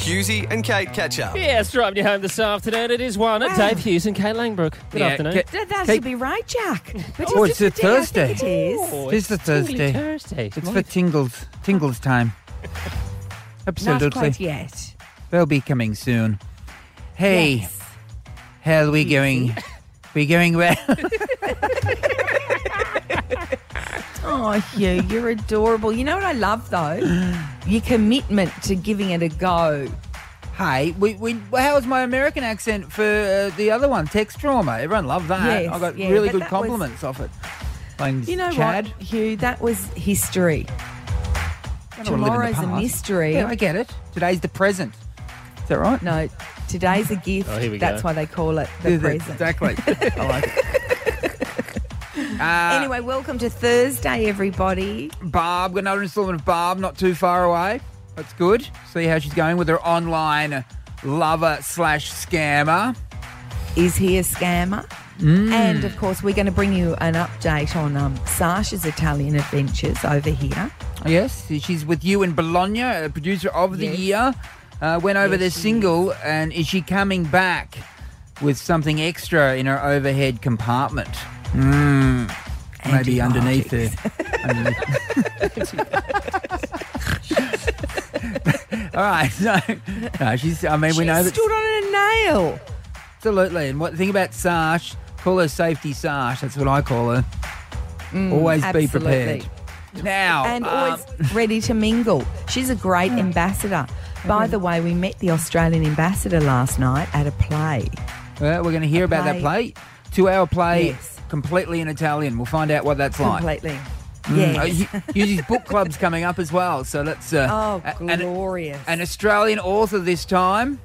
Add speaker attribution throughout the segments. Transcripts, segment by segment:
Speaker 1: Hughesy and Kate catch up.
Speaker 2: Yes, driving you home this afternoon. It is one at Dave Hughes and Kate Langbrook. Good afternoon.
Speaker 3: That should be right, Jack. But
Speaker 4: Oh, it's a Thursday.
Speaker 3: I think it is.
Speaker 2: Oh,
Speaker 4: It's a Thursday.
Speaker 2: Thursday.
Speaker 4: It's for Tingles time.
Speaker 3: Not
Speaker 4: Absolutely.
Speaker 3: quite yet.
Speaker 4: They'll be coming soon. Hey,
Speaker 3: Yes.
Speaker 4: how are we going? We going well?
Speaker 3: Oh, Hugh, you're adorable. You know what I love, though? Your commitment to giving it a go.
Speaker 4: Hey, how's my American accent for the other one, Text Trauma? Everyone loved that.
Speaker 3: Yes,
Speaker 4: I got
Speaker 3: yeah,
Speaker 4: really
Speaker 3: but
Speaker 4: good
Speaker 3: that
Speaker 4: compliments off it. My name's
Speaker 3: You know
Speaker 4: Chad.
Speaker 3: what, Hugh? That was history.
Speaker 4: I don't wanna live in the
Speaker 3: Tomorrow's a
Speaker 4: past.
Speaker 3: mystery.
Speaker 4: Yeah, I get it. Today's the present. Is that right?
Speaker 3: No, today's a gift.
Speaker 2: Oh, here we
Speaker 3: That's
Speaker 2: go.
Speaker 3: why they call it the present.
Speaker 4: Exactly. I like it.
Speaker 3: Anyway, welcome to Thursday, everybody.
Speaker 4: Barb, got another installment of Barb, not too far away. That's good. See how she's going with her online lover/scammer.
Speaker 3: Is he a scammer? And, of course, we're going to bring you an update on Sasha's Italian adventures over here.
Speaker 4: Yes, she's with you in Bologna, a producer of the
Speaker 3: Yes.
Speaker 4: year. Went over
Speaker 3: Yes,
Speaker 4: their
Speaker 3: she
Speaker 4: single, and is she coming back with something extra in her overhead compartment? Maybe underneath her. All right, no, she's. I mean, we know
Speaker 3: She
Speaker 4: that
Speaker 3: stood on a nail.
Speaker 4: absolutely. And what the thing about Sash? Call her Safety Sash. That's what I call her. Always be
Speaker 3: absolutely.
Speaker 4: prepared. Now,
Speaker 3: And always ready to mingle. She's a great ambassador. By the way, we met the Australian ambassador last night at a play.
Speaker 4: well, we're going to hear about that play. 2-hour play,
Speaker 3: Yes.
Speaker 4: completely in Italian. We'll find out what that's like.
Speaker 3: Completely. Yes.
Speaker 4: His book club's coming up as well, so let's.
Speaker 3: Oh,
Speaker 4: an
Speaker 3: glorious.
Speaker 4: Australian author this time.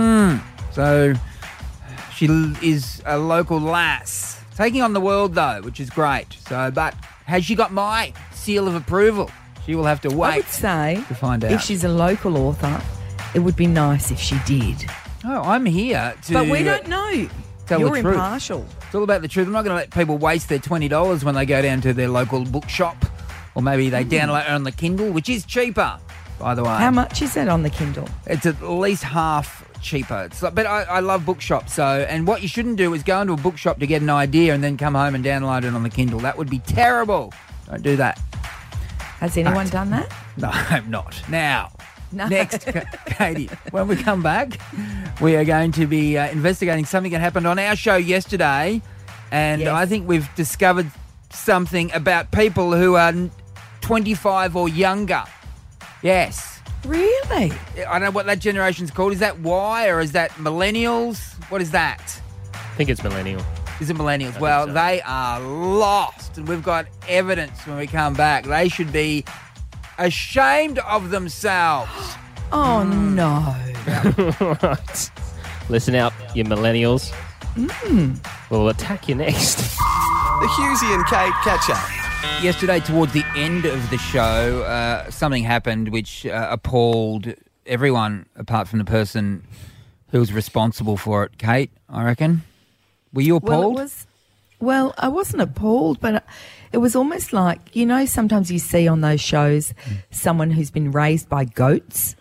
Speaker 4: So she is a local lass, taking on the world though, which is great. So, but has she got my seal of approval? She will have to
Speaker 3: I
Speaker 4: wait
Speaker 3: would say
Speaker 4: to find out.
Speaker 3: if she's a local author, it would be nice if she did.
Speaker 4: Oh, I'm here to.
Speaker 3: But we don't know.
Speaker 4: tell the
Speaker 3: You're
Speaker 4: truth.
Speaker 3: impartial.
Speaker 4: It's all about the truth. I'm not going to let people waste their $20 when they go down to their local bookshop, or maybe they download it on the Kindle, which is cheaper, by the way.
Speaker 3: How much is that on the Kindle?
Speaker 4: It's at least half cheaper. It's like, but I love bookshops. So, and what you shouldn't do is go into a bookshop to get an idea and then come home and download it on the Kindle. That would be terrible. Don't do that.
Speaker 3: Has anyone
Speaker 4: Right.
Speaker 3: done that?
Speaker 4: No, I'm not. Now,
Speaker 3: No.
Speaker 4: next, Katie, when we come back, we are going to be investigating something that happened on our show yesterday. And
Speaker 3: Yes.
Speaker 4: I think we've discovered something about people who are 25 or younger. Yes.
Speaker 3: Really?
Speaker 4: I don't know what that generation's called. Is that Y or is that millennials? What is that?
Speaker 2: I think it's millennial.
Speaker 4: Is it millennials?
Speaker 2: I
Speaker 4: Well,
Speaker 2: think so.
Speaker 4: they are lost, and we've got evidence when we come back. They should be ashamed of themselves.
Speaker 3: Oh, no.
Speaker 2: Right. Listen out, you millennials. We'll attack you next.
Speaker 1: The Hughesy and Kate catch up.
Speaker 4: Yesterday, towards the end of the show, something happened which appalled everyone apart from the person who was responsible for it. Kate, I reckon. Were you appalled?
Speaker 3: Well, I wasn't appalled, but it was almost like, you know, sometimes you see on those shows someone who's been raised by goats.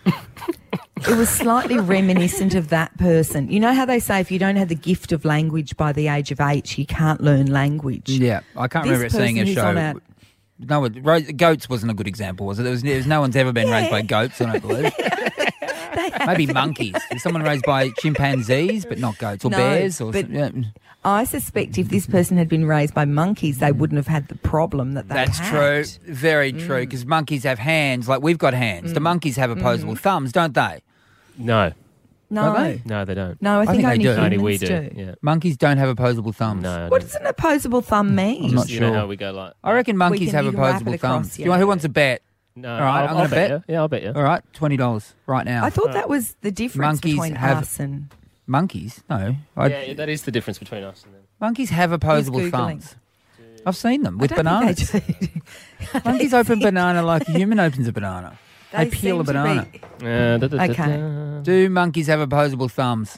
Speaker 3: It was slightly reminiscent of that person. You know how they say if you don't have the gift of language by the age of 8, you can't learn language?
Speaker 4: Yeah, I can't
Speaker 3: This
Speaker 4: remember seeing a
Speaker 3: person who's on
Speaker 4: show. No, goats wasn't a good example, was it? There's no one's ever been raised by goats, I don't believe. Maybe monkeys. Is someone raised by chimpanzees, but not goats or
Speaker 3: No,
Speaker 4: bears? Or
Speaker 3: but-
Speaker 4: yeah.
Speaker 3: I suspect if this person had been raised by monkeys, they wouldn't have had the problem that they
Speaker 4: That's
Speaker 3: had.
Speaker 4: true. Very true. Because monkeys have hands like we've got hands. The monkeys have opposable thumbs, don't they?
Speaker 2: No.
Speaker 3: No.
Speaker 4: Are they?
Speaker 2: No, they don't.
Speaker 3: No, I think
Speaker 4: think they
Speaker 3: only
Speaker 4: do.
Speaker 3: humans
Speaker 2: Only we
Speaker 3: do.
Speaker 2: do. Yeah.
Speaker 4: Monkeys don't have opposable thumbs.
Speaker 2: No. I
Speaker 3: What
Speaker 2: don't.
Speaker 3: does an opposable thumb mean?
Speaker 4: I'm not
Speaker 2: You know
Speaker 4: sure.
Speaker 2: how we go like.
Speaker 4: I reckon monkeys
Speaker 3: can-
Speaker 4: have
Speaker 3: you can wrap
Speaker 4: opposable
Speaker 3: it across,
Speaker 4: thumbs.
Speaker 3: yeah.
Speaker 4: Do you know who wants a bet?
Speaker 2: No.
Speaker 4: All right, I'm gonna bet.
Speaker 2: you. Yeah, I'll bet you.
Speaker 4: All right, $20 right now.
Speaker 3: I thought that was the difference
Speaker 4: Monkeys
Speaker 3: between
Speaker 4: have-
Speaker 3: us and...
Speaker 4: Monkeys? No.
Speaker 2: Yeah, that is the difference between us and them.
Speaker 4: Monkeys have opposable
Speaker 3: Googling?
Speaker 4: thumbs. I've seen them with
Speaker 3: I don't think
Speaker 4: bananas.
Speaker 3: they do.
Speaker 4: Monkeys open banana like a human opens a banana. They peel a
Speaker 3: seem to
Speaker 4: banana.
Speaker 3: be- Okay.
Speaker 4: Do monkeys have opposable thumbs?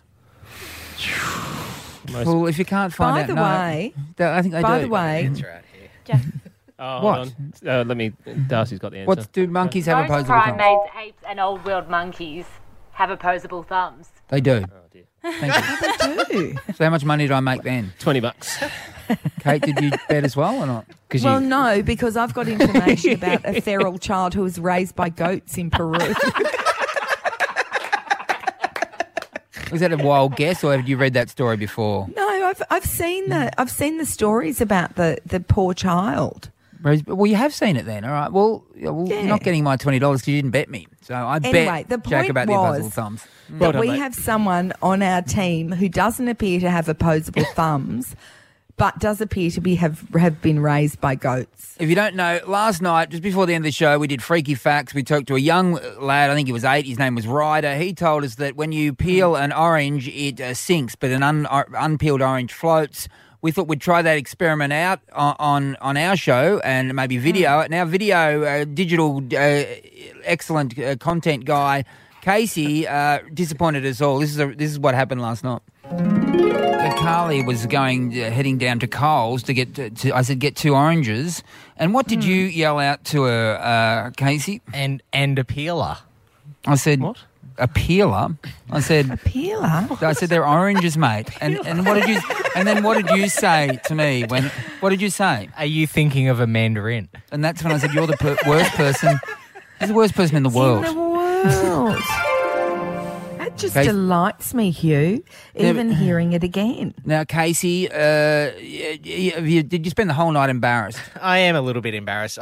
Speaker 2: Most-
Speaker 4: Well, if you can't find
Speaker 3: By
Speaker 4: out,
Speaker 3: the
Speaker 4: no.
Speaker 3: way,
Speaker 4: I think they do.
Speaker 3: by the way,
Speaker 2: Oh,
Speaker 4: What?
Speaker 2: hold on. Let me. Darcy's got the answer.
Speaker 4: Do monkeys have
Speaker 5: Most
Speaker 4: opposable thumbs?
Speaker 5: primates, apes, and old world monkeys have opposable thumbs.
Speaker 4: They do.
Speaker 2: Oh, dear.
Speaker 4: Thank you.
Speaker 3: Ooh.
Speaker 4: So how much money did I make then?
Speaker 2: $20.
Speaker 4: Kate, did you bet as well or not?
Speaker 2: 'Cause
Speaker 3: Well,
Speaker 2: you,
Speaker 3: no, because I've got information about a feral child who was raised by goats in Peru.
Speaker 4: Was that a wild guess, or have you read that story before?
Speaker 3: No, I've seen the stories about the poor child.
Speaker 4: Well, you have seen it then, all right. Well,
Speaker 3: Yeah.
Speaker 4: you're not getting my $20 because you didn't bet me. So I
Speaker 3: Anyway,
Speaker 4: bet
Speaker 3: the
Speaker 4: Jack
Speaker 3: point
Speaker 4: about the
Speaker 3: was
Speaker 4: opposable thumbs.
Speaker 3: That
Speaker 2: done,
Speaker 3: we
Speaker 2: mate.
Speaker 3: have someone on our team who doesn't appear to have opposable thumbs, but does appear to have been raised by goats.
Speaker 4: If you don't know, last night, just before the end of the show, we did Freaky Facts. We talked to a young lad, I think he was 8, his name was Ryder. He told us that when you peel an orange, it sinks, but an unpeeled orange floats. We thought we'd try that experiment out on our show and maybe video it. Now, digital, excellent content guy, Casey, disappointed us all. This is what happened last night. Carly was heading down to Coles to get I said, get 2 oranges. And what did you yell out to her, Casey?
Speaker 6: And a peeler.
Speaker 4: I said,
Speaker 2: What?
Speaker 4: A peeler? I said,
Speaker 3: Peeler?
Speaker 4: I said, they're oranges, mate. And what did you? And then what did you say to me? What did you say?
Speaker 6: Are you thinking of a mandarin?
Speaker 4: And that's when I said, you're the worst person. He's the worst person in the world.
Speaker 3: In the world. That just
Speaker 4: Casey-
Speaker 3: delights me, Hugh, even hearing it again.
Speaker 4: Now, Casey, did you spend the whole night embarrassed?
Speaker 6: I am a little bit embarrassed.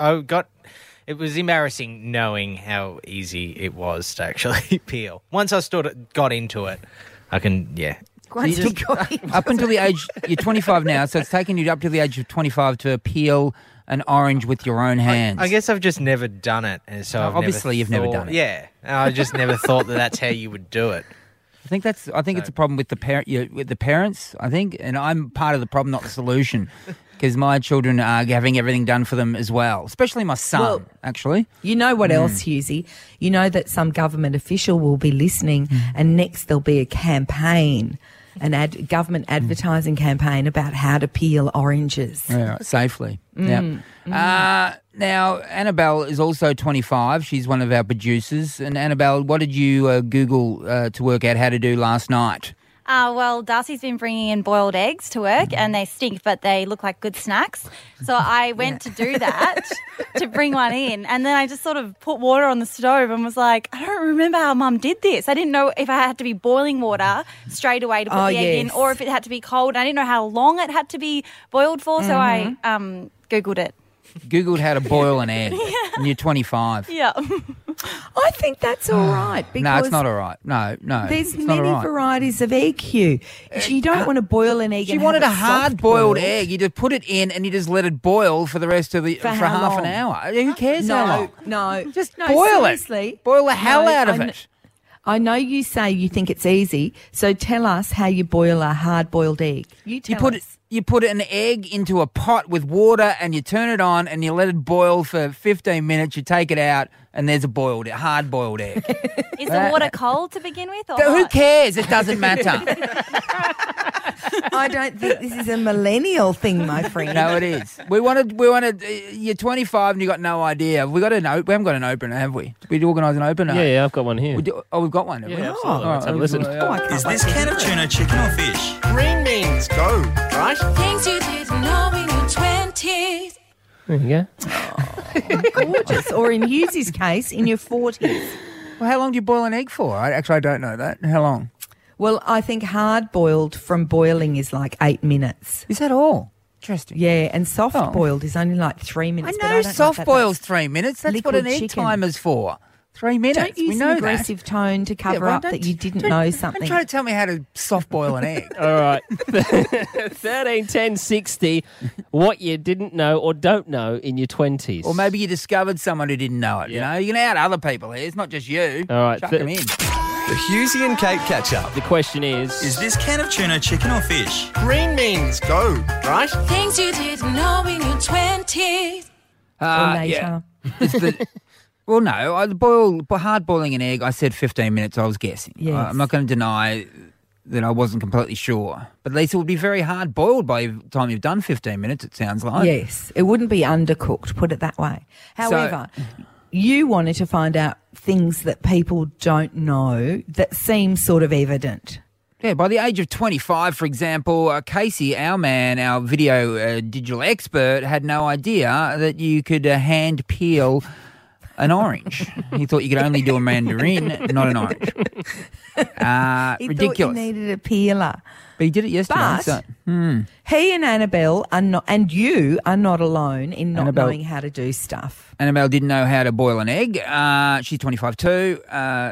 Speaker 6: It was embarrassing knowing how easy it was to actually peel. Once I got into it, I can, yeah.
Speaker 3: Once you got into
Speaker 4: Up until the age, you're 25 now, so it's taken you up to the age of 25 to peel an orange with your own hands.
Speaker 6: I guess I've just never done it. And so I've
Speaker 4: Obviously you've never done it.
Speaker 6: Yeah. I just never thought that that's how you would do it.
Speaker 4: I think it's a problem with the parents. I think, and I'm part of the problem, not the solution, because my children are having everything done for them as well. Especially my son,
Speaker 3: Well,
Speaker 4: actually.
Speaker 3: You know what else, Hughesy? You know that some government official will be listening, and next there'll be a campaign, government advertising campaign about how to peel oranges.
Speaker 4: Yeah, safely. Yeah. Now, Annabelle is also 25. She's one of our producers. And Annabelle, what did you Google to work out how to do last night?
Speaker 7: Well, Darcy's been bringing in boiled eggs to work and they stink, but they look like good snacks. So I went to do that, to bring one in. And then I just sort of put water on the stove and was like, I don't remember how Mum did this. I didn't know if I had to be boiling water straight away to put the egg in or if it had to be cold. I didn't know how long it had to be boiled for, so I Googled it.
Speaker 4: Googled how to boil an egg, and you're 25.
Speaker 7: Yeah.
Speaker 3: I think that's all right. Because
Speaker 4: No, it's not all right. No.
Speaker 3: There's
Speaker 4: it's not
Speaker 3: many
Speaker 4: all right.
Speaker 3: varieties of egg, Hugh. You don't want to boil an egg.
Speaker 4: She
Speaker 3: and
Speaker 4: wanted a
Speaker 3: have it
Speaker 4: hard-boiled
Speaker 3: soft-boiled.
Speaker 4: egg. You just put it in and you just let it boil for the rest of
Speaker 3: For how
Speaker 4: half an
Speaker 3: long?
Speaker 4: hour. Who cares how long?
Speaker 3: No.
Speaker 4: Just
Speaker 3: no,
Speaker 4: boil
Speaker 3: seriously.
Speaker 4: it. Boil the hell
Speaker 3: No,
Speaker 4: out of
Speaker 3: I kn-
Speaker 4: it.
Speaker 3: I know you say you think it's easy, so tell us how you boil a hard-boiled egg. You tell us.
Speaker 4: You put an egg into a pot with water and you turn it on and you let it boil for 15 minutes. You take it out and there's a hard-boiled egg.
Speaker 7: Is the water cold to begin with? Or
Speaker 4: Who
Speaker 7: hot?
Speaker 4: cares? It doesn't matter.
Speaker 3: I don't think this is a millennial thing, my friend.
Speaker 4: No, it is. We wanted. You're 25 and you got no idea. We haven't got an opener, have we? Did we organise an opener?
Speaker 2: Yeah, I've got one here.
Speaker 4: We've got one. Have we?
Speaker 2: Yeah, absolutely.
Speaker 4: Oh,
Speaker 2: Let's have a listen.
Speaker 3: Oh, I can't
Speaker 8: Is
Speaker 3: wait
Speaker 8: this
Speaker 3: to
Speaker 8: can
Speaker 3: hear
Speaker 8: of
Speaker 3: it.
Speaker 8: tuna chicken or fish?
Speaker 1: Green beans, go, right?
Speaker 9: Things you didn't know in your 20s.
Speaker 2: There you go.
Speaker 3: Gorgeous. Or in Hughes's case, in your 40s.
Speaker 4: Well, how long do you boil an egg for? I don't know that. How long?
Speaker 3: Well, I think hard-boiled from boiling is like 8 minutes.
Speaker 4: Is that all? Interesting.
Speaker 3: Yeah, and soft-boiled is only like 3 minutes. but
Speaker 4: I know
Speaker 3: don't know if
Speaker 4: soft
Speaker 3: that-
Speaker 4: boil's 3 minutes. That's what
Speaker 3: liquid
Speaker 4: an egg
Speaker 3: chicken.
Speaker 4: timer's for. 3 minutes.
Speaker 3: Don't use
Speaker 4: we
Speaker 3: an
Speaker 4: know
Speaker 3: aggressive tone to cover
Speaker 4: well,
Speaker 3: up
Speaker 4: don't-
Speaker 3: that you didn't
Speaker 4: don't-
Speaker 3: know
Speaker 4: Don't
Speaker 3: something.
Speaker 4: try to tell me how to soft boil an egg.
Speaker 2: All right. 13, 10, 60. What you didn't know or don't know in your 20s.
Speaker 4: Or maybe you discovered someone who didn't know it. You know, you can out other people here. It's not just you.
Speaker 2: All right,
Speaker 4: Chuck them in.
Speaker 1: The Hughesy and Kate catch-up.
Speaker 2: The question is
Speaker 8: Is this can of tuna chicken or fish?
Speaker 1: Green beans, go, right?
Speaker 9: Things you didn't know in your 20s.
Speaker 3: or later.
Speaker 4: Yeah. It's the, well, no, hard boiling an egg, I said 15 minutes, I was guessing.
Speaker 3: Yes.
Speaker 4: I'm not going to deny that I wasn't completely sure. But at least it would be very hard boiled by the time you've done 15 minutes, it sounds like.
Speaker 3: Yes, it wouldn't be undercooked, put it that way. However, you wanted to find out things that people don't know that seem sort of evident.
Speaker 4: Yeah, by the age of 25, for example, Casey, our man, our video digital expert, had no idea that you could hand peel an orange. He thought you could only do a mandarin, not an orange.
Speaker 3: He
Speaker 4: Ridiculous.
Speaker 3: thought you needed a peeler.
Speaker 4: But he did it yesterday.
Speaker 3: But he and Annabelle are not, and you are not alone in not
Speaker 4: Annabelle-
Speaker 3: knowing how to do stuff.
Speaker 4: Annabelle didn't know how to boil an egg. She's 25 too.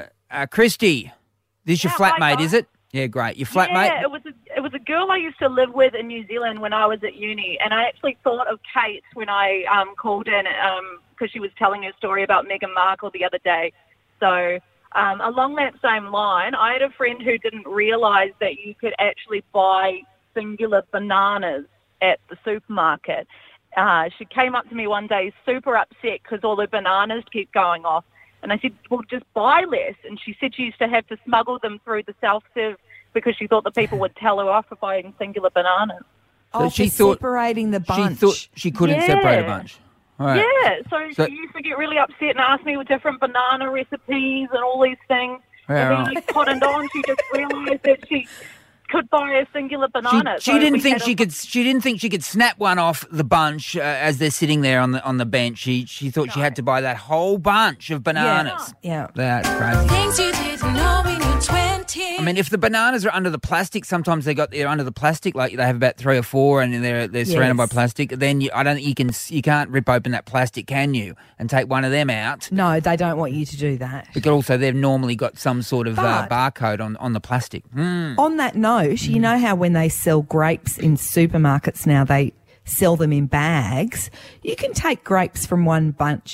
Speaker 4: Christy, this your
Speaker 5: Yeah, hi,
Speaker 4: flatmate,
Speaker 5: guys.
Speaker 4: is it? Yeah, great. Your flatmate?
Speaker 5: Yeah, it was a girl I used to live with in New Zealand when I was at uni, and I actually thought of Kate when I called in because she was telling her story about Meghan Markle the other day. So along that same line, I had a friend who didn't realise that you could actually buy singular bananas at the supermarket. She came up to me one day super upset because all the bananas kept going off. And I said, well, just buy less. And she said she used to have to smuggle them through the self-serve because she thought the people would tell her off for buying singular bananas.
Speaker 3: So
Speaker 4: she
Speaker 3: for
Speaker 4: thought-
Speaker 3: separating the bunch.
Speaker 4: She thought she couldn't
Speaker 5: Yeah.
Speaker 4: separate a bunch. All right.
Speaker 5: Yeah, so
Speaker 4: So-
Speaker 5: she used to get really upset and ask me with different banana recipes and all these things.
Speaker 4: Yeah,
Speaker 5: and then
Speaker 4: right.
Speaker 5: like cottoned on, she just realised that she could buy a singular banana.
Speaker 4: She
Speaker 5: So
Speaker 4: didn't
Speaker 5: we
Speaker 4: think
Speaker 5: had
Speaker 4: she
Speaker 5: a-
Speaker 4: could. She didn't think she could snap one off the bunch as they're sitting there on the bench. She thought she had to buy that whole bunch of bananas.
Speaker 3: Yeah.
Speaker 4: That's crazy.
Speaker 9: Things you didn't know when you're 20.
Speaker 4: I mean, if the bananas are under the plastic, sometimes they're under the plastic, like they have about 3 or 4, and they're surrounded by
Speaker 3: Yes.
Speaker 4: plastic. Then I don't think you can't rip open that plastic, can you? And take one of them out.
Speaker 3: No, they don't want you to do that.
Speaker 4: Because also they've normally got some sort of
Speaker 3: But-
Speaker 4: barcode on the plastic.
Speaker 3: On that note, you know how when they sell grapes in supermarkets now, they sell them in bags. You can take grapes from one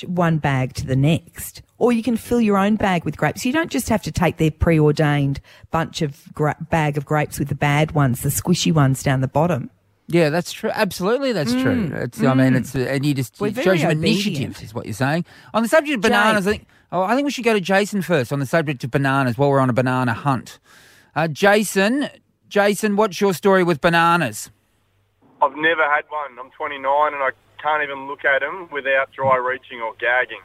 Speaker 3: bag to the next, or you can fill your own bag with grapes. You don't just have to take their preordained bag of grapes with the bad ones, the squishy ones down the bottom.
Speaker 4: Yeah, that's true. Absolutely, that's true. I mean, it's and you just
Speaker 3: We're
Speaker 4: it
Speaker 3: very
Speaker 4: shows you
Speaker 3: obedient.
Speaker 4: initiative, is what you're saying. On the subject of bananas,
Speaker 3: Jake.
Speaker 4: I think we should go to Jason first. On the subject of bananas, while we're on a banana hunt, Jason, what's your story with bananas?
Speaker 10: I've never had one. I'm 29 and I can't even look at them without dry reaching or gagging.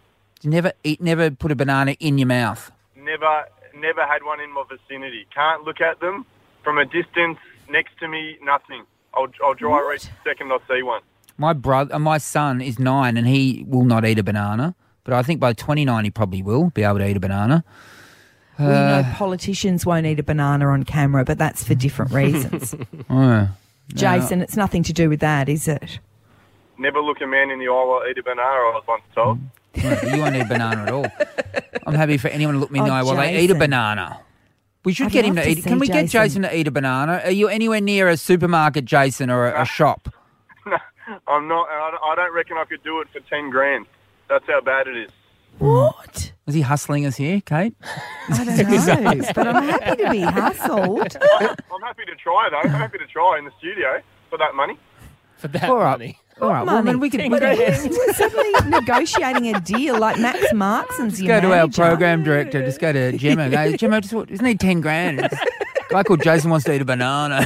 Speaker 4: Never put a banana in your mouth.
Speaker 10: Never had one in my vicinity. Can't look at them from a distance next to me. Nothing. I'll dry reach the second I see one.
Speaker 4: My son is 9 and he will not eat a banana, but I think by 29 he probably will be able to eat a banana.
Speaker 3: We know politicians won't eat a banana on camera, but that's for different reasons. Jason, it's nothing to do with that, is it?
Speaker 10: Never look a man in the eye while I eat a banana, I was once told.
Speaker 4: No, you won't eat a banana at all. I'm happy for anyone to look me in the
Speaker 3: Oh,
Speaker 4: eye while they eat a
Speaker 3: Jason.
Speaker 4: banana. We should
Speaker 3: I'd
Speaker 4: get him
Speaker 3: love
Speaker 4: to
Speaker 3: to
Speaker 4: eat.
Speaker 3: see
Speaker 4: Can we get
Speaker 3: Jason.
Speaker 4: Jason to eat a banana? Are you anywhere near a supermarket, Jason, or a shop?
Speaker 10: No, I'm not. I don't reckon I could do it for 10 grand. That's how bad it is.
Speaker 3: What?
Speaker 4: Is he hustling us here, Kate?
Speaker 3: I don't know, but I'm happy to be hustled.
Speaker 10: I'm happy to try, though. I'm happy to try in the studio for that money.
Speaker 2: For that
Speaker 4: All right.
Speaker 2: money.
Speaker 4: All right. Well, then we can
Speaker 3: We're suddenly negotiating a deal like Max Markson's your
Speaker 4: go to our
Speaker 3: manager.
Speaker 4: program director. Just go to Gemma. Go, Gemma, just need 10 grand. Guy called Jason wants to eat a banana.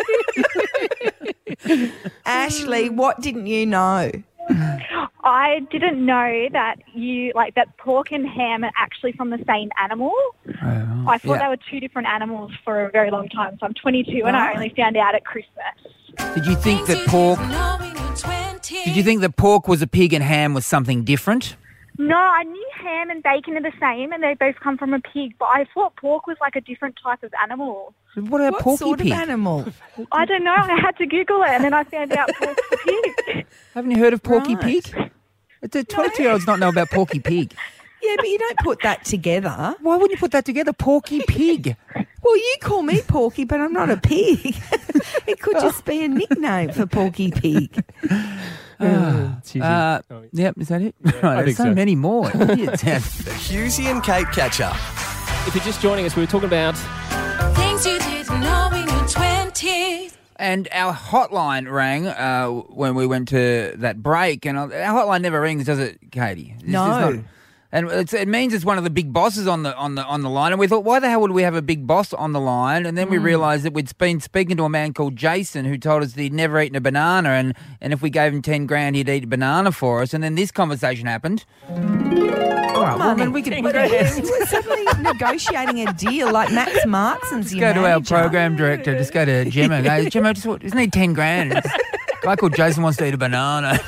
Speaker 3: Ashley, what didn't you know?
Speaker 11: I didn't know that that pork and ham are actually from the same animal. I thought they were two different animals for a very long time. So I'm 22 and I only found out at Christmas.
Speaker 4: Did you think that pork? Did you think that pork was a pig and ham was something different?
Speaker 11: No, I knew ham and bacon are the same and they both come from a pig, but I thought pork was like a different type of animal.
Speaker 4: What about Porky
Speaker 3: sort
Speaker 4: Pig?
Speaker 3: of animal?
Speaker 11: I don't know. I had to Google it and then I found out pork's a pig.
Speaker 4: Haven't you heard of Porky
Speaker 3: Right.
Speaker 4: Pig? It's a 22-year-olds not know about Porky Pig.
Speaker 3: Yeah, but you don't put that together.
Speaker 4: Why wouldn't you put that together? Porky Pig.
Speaker 3: Well, you call me Porky, but I'm not a pig. It could just be a nickname for Porky Pig.
Speaker 4: Yep, is that it? Right, there's
Speaker 2: think
Speaker 4: so
Speaker 2: so.
Speaker 4: many more. Idiots.
Speaker 1: The Husey and Kate catch up.
Speaker 2: If you're just joining us, we were talking about
Speaker 9: Things you didn't know in your 20s.
Speaker 4: And our hotline rang when we went to that break, and our hotline never rings, does it, Katie? It's
Speaker 3: No.
Speaker 4: just And it means it's one of the big bosses on the line. And we thought, why the hell would we have a big boss on the line? And then we realised that we'd been speaking to a man called Jason who told us that he'd never eaten a banana, and if we gave him 10 grand, he'd eat a banana for us. And then this conversation happened. All right, well, then we can
Speaker 3: We're suddenly negotiating a deal like Max Markson's your
Speaker 4: go to our
Speaker 3: manager.
Speaker 4: program director. Just go to Gemma. Go, Gemma, just need 10 grand. A guy called Jason wants to eat a banana.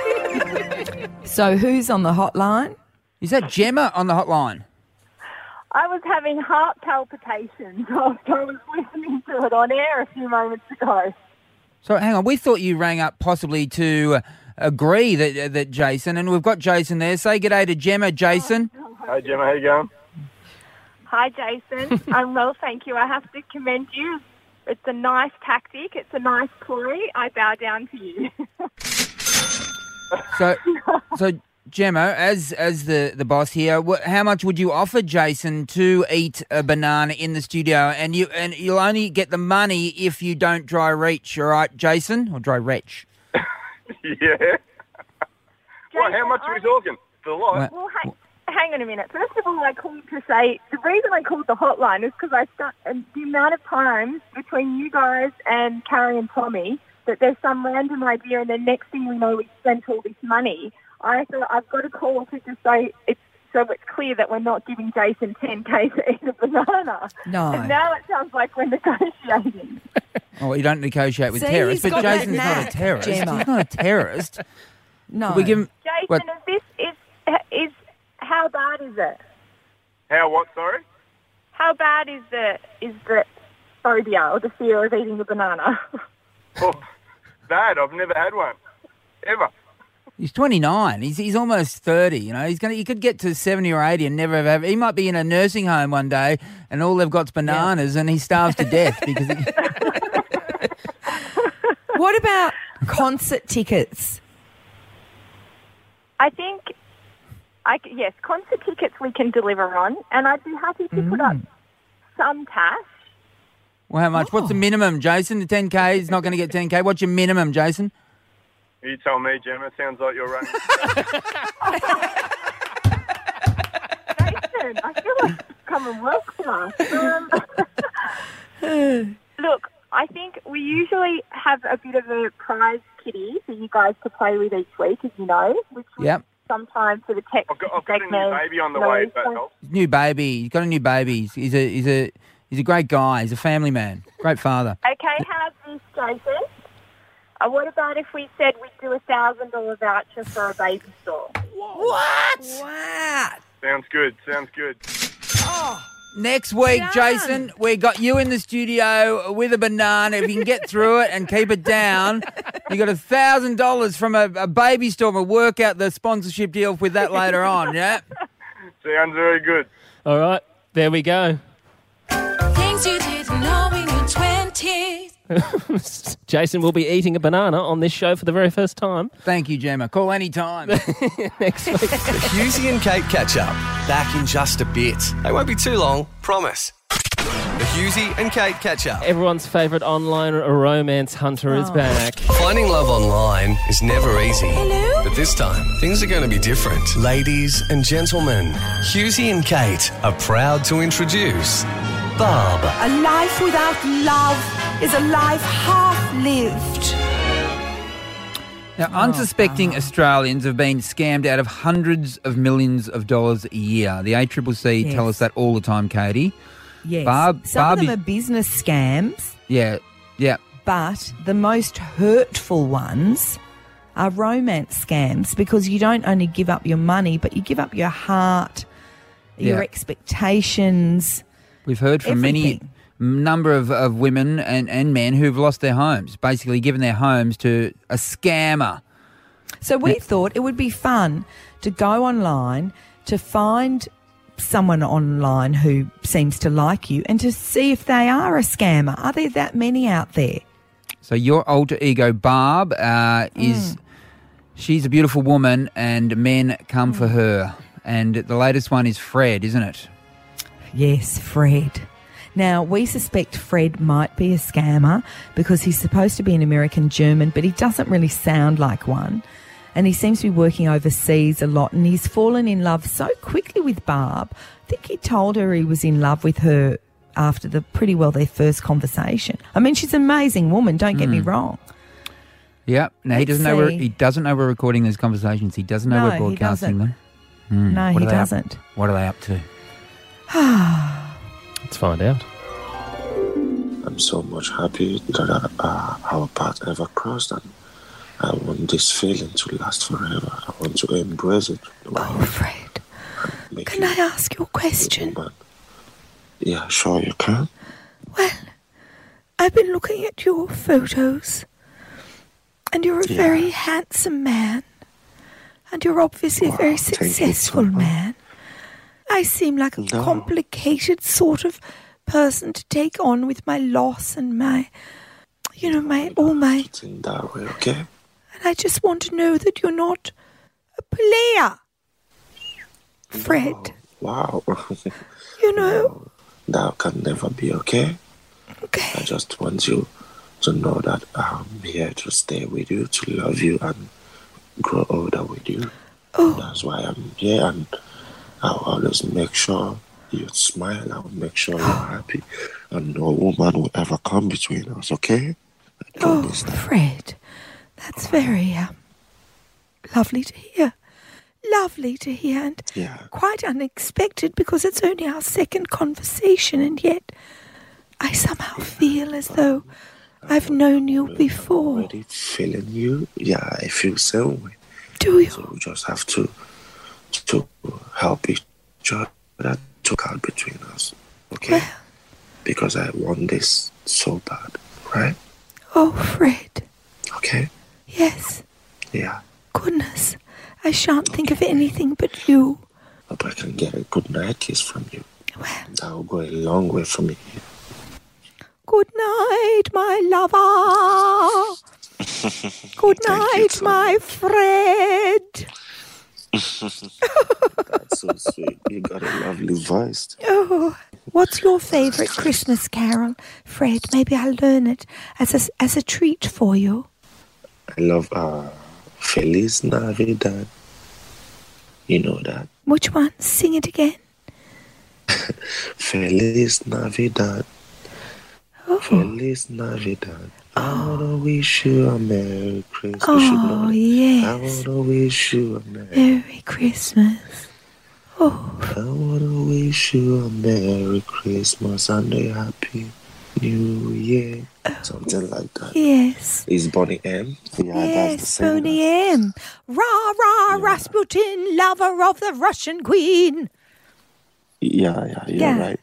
Speaker 3: So who's on the hotline?
Speaker 4: Is that Gemma on the hotline?
Speaker 11: I was having heart palpitations after I was listening to it on air a few moments ago.
Speaker 4: So hang on, we thought you rang up possibly to agree that Jason, and we've got Jason there. Say g'day to Gemma, Jason.
Speaker 10: Hey, Gemma, how you going?
Speaker 11: Hi, Jason. I'm well, thank you. I have to commend you. It's a nice tactic. It's a nice ploy. I bow down to you.
Speaker 4: So Gemma, as the boss here, how much would you offer Jason to eat a banana in the studio? And you'll only get the money if you don't dry reach, all right, Jason? Or dry retch?
Speaker 10: Yeah. Well, how much are we talking? For what?
Speaker 11: Well, hang on a minute. First of all, I called to say the reason I called the hotline is because the amount of times between you guys and Carrie and Tommy that there's some random idea, and the next thing we know, we spent all this money. I thought I've got a call to just say it's clear that we're not giving Jason 10K to eat a banana.
Speaker 3: No.
Speaker 11: And now it sounds like we're negotiating.
Speaker 4: Oh, you don't negotiate with
Speaker 3: See,
Speaker 4: terrorists,
Speaker 3: he's
Speaker 4: but
Speaker 3: got
Speaker 4: Jason's
Speaker 3: that
Speaker 4: not a
Speaker 3: knack,
Speaker 4: terrorist.
Speaker 3: Gemma.
Speaker 4: He's not a terrorist.
Speaker 3: No.
Speaker 4: We give him,
Speaker 11: Jason, is how bad is it?
Speaker 10: How what, sorry?
Speaker 11: How bad is the phobia or the fear of eating a banana?
Speaker 10: Oh, bad. I've never had one. Ever.
Speaker 4: He's 29. He's almost 30. You know, he could get to 70 or 80 and never have. He might be in a nursing home one day, and all they've got's bananas, and he starves to death because.
Speaker 3: What about concert tickets?
Speaker 11: I think, yes, concert tickets we can deliver on, and I'd be happy to put up some cash.
Speaker 4: Well, how much? What's the minimum, Jason? The 10K is not going to get 10K. What's your minimum, Jason?
Speaker 10: You tell me, Gemma. Sounds like you're running.
Speaker 11: Jason, I feel like come and work for us. Look, I think we usually have a bit of a prize kitty for you guys to play with each week, as you know, which sometimes for the text.
Speaker 10: I've got a new baby on the way, if that helps.
Speaker 4: New baby. He's got a new baby. He's a great guy. He's a family man. Great father.
Speaker 11: Okay, how's this, Jason? What about if we said we'd do a $1,000 voucher for a baby store?
Speaker 3: What? Wow.
Speaker 10: Sounds good. Sounds good.
Speaker 4: Next week,
Speaker 3: Done.
Speaker 4: Jason, we got you in the studio with a banana. If you can get through it and keep it down, you got $1,000 from a baby store. We'll work out the sponsorship deal with that later on, yeah?
Speaker 10: Sounds very good.
Speaker 2: All right, there we go.
Speaker 9: Things you didn't know in your 20s.
Speaker 2: Jason will be eating a banana on this show for the very first time.
Speaker 4: Thank you, Gemma. Call any time.
Speaker 2: Next week.
Speaker 1: The Hughesy and Kate catch up. Back in just a bit. They won't be too long, promise. The Hughesy and Kate catch up.
Speaker 2: Everyone's favourite online romance hunter is back.
Speaker 1: Finding love online is never easy. Hello? But this time, things are going to be different. Ladies and gentlemen, Hughesy and Kate are proud to introduce Barb.
Speaker 3: A life without love is a life half-lived.
Speaker 4: Now, unsuspecting Australians have been scammed out of hundreds of millions of dollars a year. The ACCC tell us that all the time, Katie.
Speaker 3: Yes. Some
Speaker 4: Barbie,
Speaker 3: of them are business scams.
Speaker 4: Yeah.
Speaker 3: But the most hurtful ones are romance scams because you don't only give up your money, but you give up your heart, your expectations.
Speaker 4: We've heard from many number of women and men who've lost their homes, basically given their homes to a scammer.
Speaker 3: So we thought it would be fun to go online to find someone online who seems to like you and to see if they are a scammer. Are there that many out there?
Speaker 4: So your alter ego, Barb, she's a beautiful woman and men come for her. And the latest one is Fred, isn't it?
Speaker 3: Yes, Fred. Now, we suspect Fred might be a scammer because he's supposed to be an American German, but he doesn't really sound like one. and he seems to be working overseas a lot, and he's fallen in love so quickly with Barb. I think he told her he was in love with her after their first conversation. I mean, she's an amazing woman, don't get me wrong.
Speaker 4: Yeah. No, he doesn't know he doesn't know we're recording these conversations. He doesn't know we're broadcasting them.
Speaker 3: No, he doesn't.
Speaker 4: What are they up to?
Speaker 2: Let's find out.
Speaker 12: I'm so much happy that our path ever crossed, and I want this feeling to last forever. I want to embrace it.
Speaker 3: Oh, Fred, can I ask you a question?
Speaker 12: Yeah, sure you can.
Speaker 3: Well, I've been looking at your photos, and you're a very handsome man, and you're obviously a very successful man. I seem like a complicated sort of person to take on with my loss and all my.
Speaker 12: In that way, okay?
Speaker 3: And I just want to know that you're not a player, Fred.
Speaker 12: Wow. That can never be, okay?
Speaker 3: Okay.
Speaker 12: I just want you to know that I'm here to stay with you, to love you, and grow older with you.
Speaker 3: Oh.
Speaker 12: That's why I'm here, and I'll always make sure you smile. I'll make sure you're happy, and no woman will ever come between us, okay? I promise that.
Speaker 3: Fred, that's very lovely to hear. Lovely to hear, and quite unexpected because it's only our second conversation, and yet I somehow feel as though I've known you before.
Speaker 12: Already feeling you? Yeah, I feel the same way.
Speaker 3: Do you?
Speaker 12: So we just have to help each other to out between us, okay?
Speaker 3: Well,
Speaker 12: because I want this so bad, right?
Speaker 3: Oh, Fred.
Speaker 12: Okay?
Speaker 3: Yes.
Speaker 12: Yeah.
Speaker 3: Goodness, I shan't think of anything but you.
Speaker 12: Hope I can get a good night kiss from you.
Speaker 3: Well,
Speaker 12: that will go a long way for me.
Speaker 3: Good night, my lover. Good night, my Fred.
Speaker 12: That's so sweet. You got a lovely voice.
Speaker 3: Oh, what's your favourite Christmas carol, Fred? Maybe I'll learn it as a treat for you.
Speaker 12: I love Feliz Navidad. You know that.
Speaker 3: Which one? Sing it again.
Speaker 12: Feliz Navidad.
Speaker 3: Oh.
Speaker 12: Feliz Navidad. I want to wish you a Merry Christmas.
Speaker 3: Oh, yes.
Speaker 12: I want to wish you a
Speaker 3: Merry Christmas. Oh.
Speaker 12: I want to wish you a Merry Christmas and a Happy New Year. Something like that.
Speaker 3: Yes.
Speaker 12: Is Bonnie M? Yeah,
Speaker 3: yes,
Speaker 12: that's the same.
Speaker 3: Bonnie M. Rah, rah, Rasputin, lover of the Russian queen.
Speaker 12: Yeah, you're right.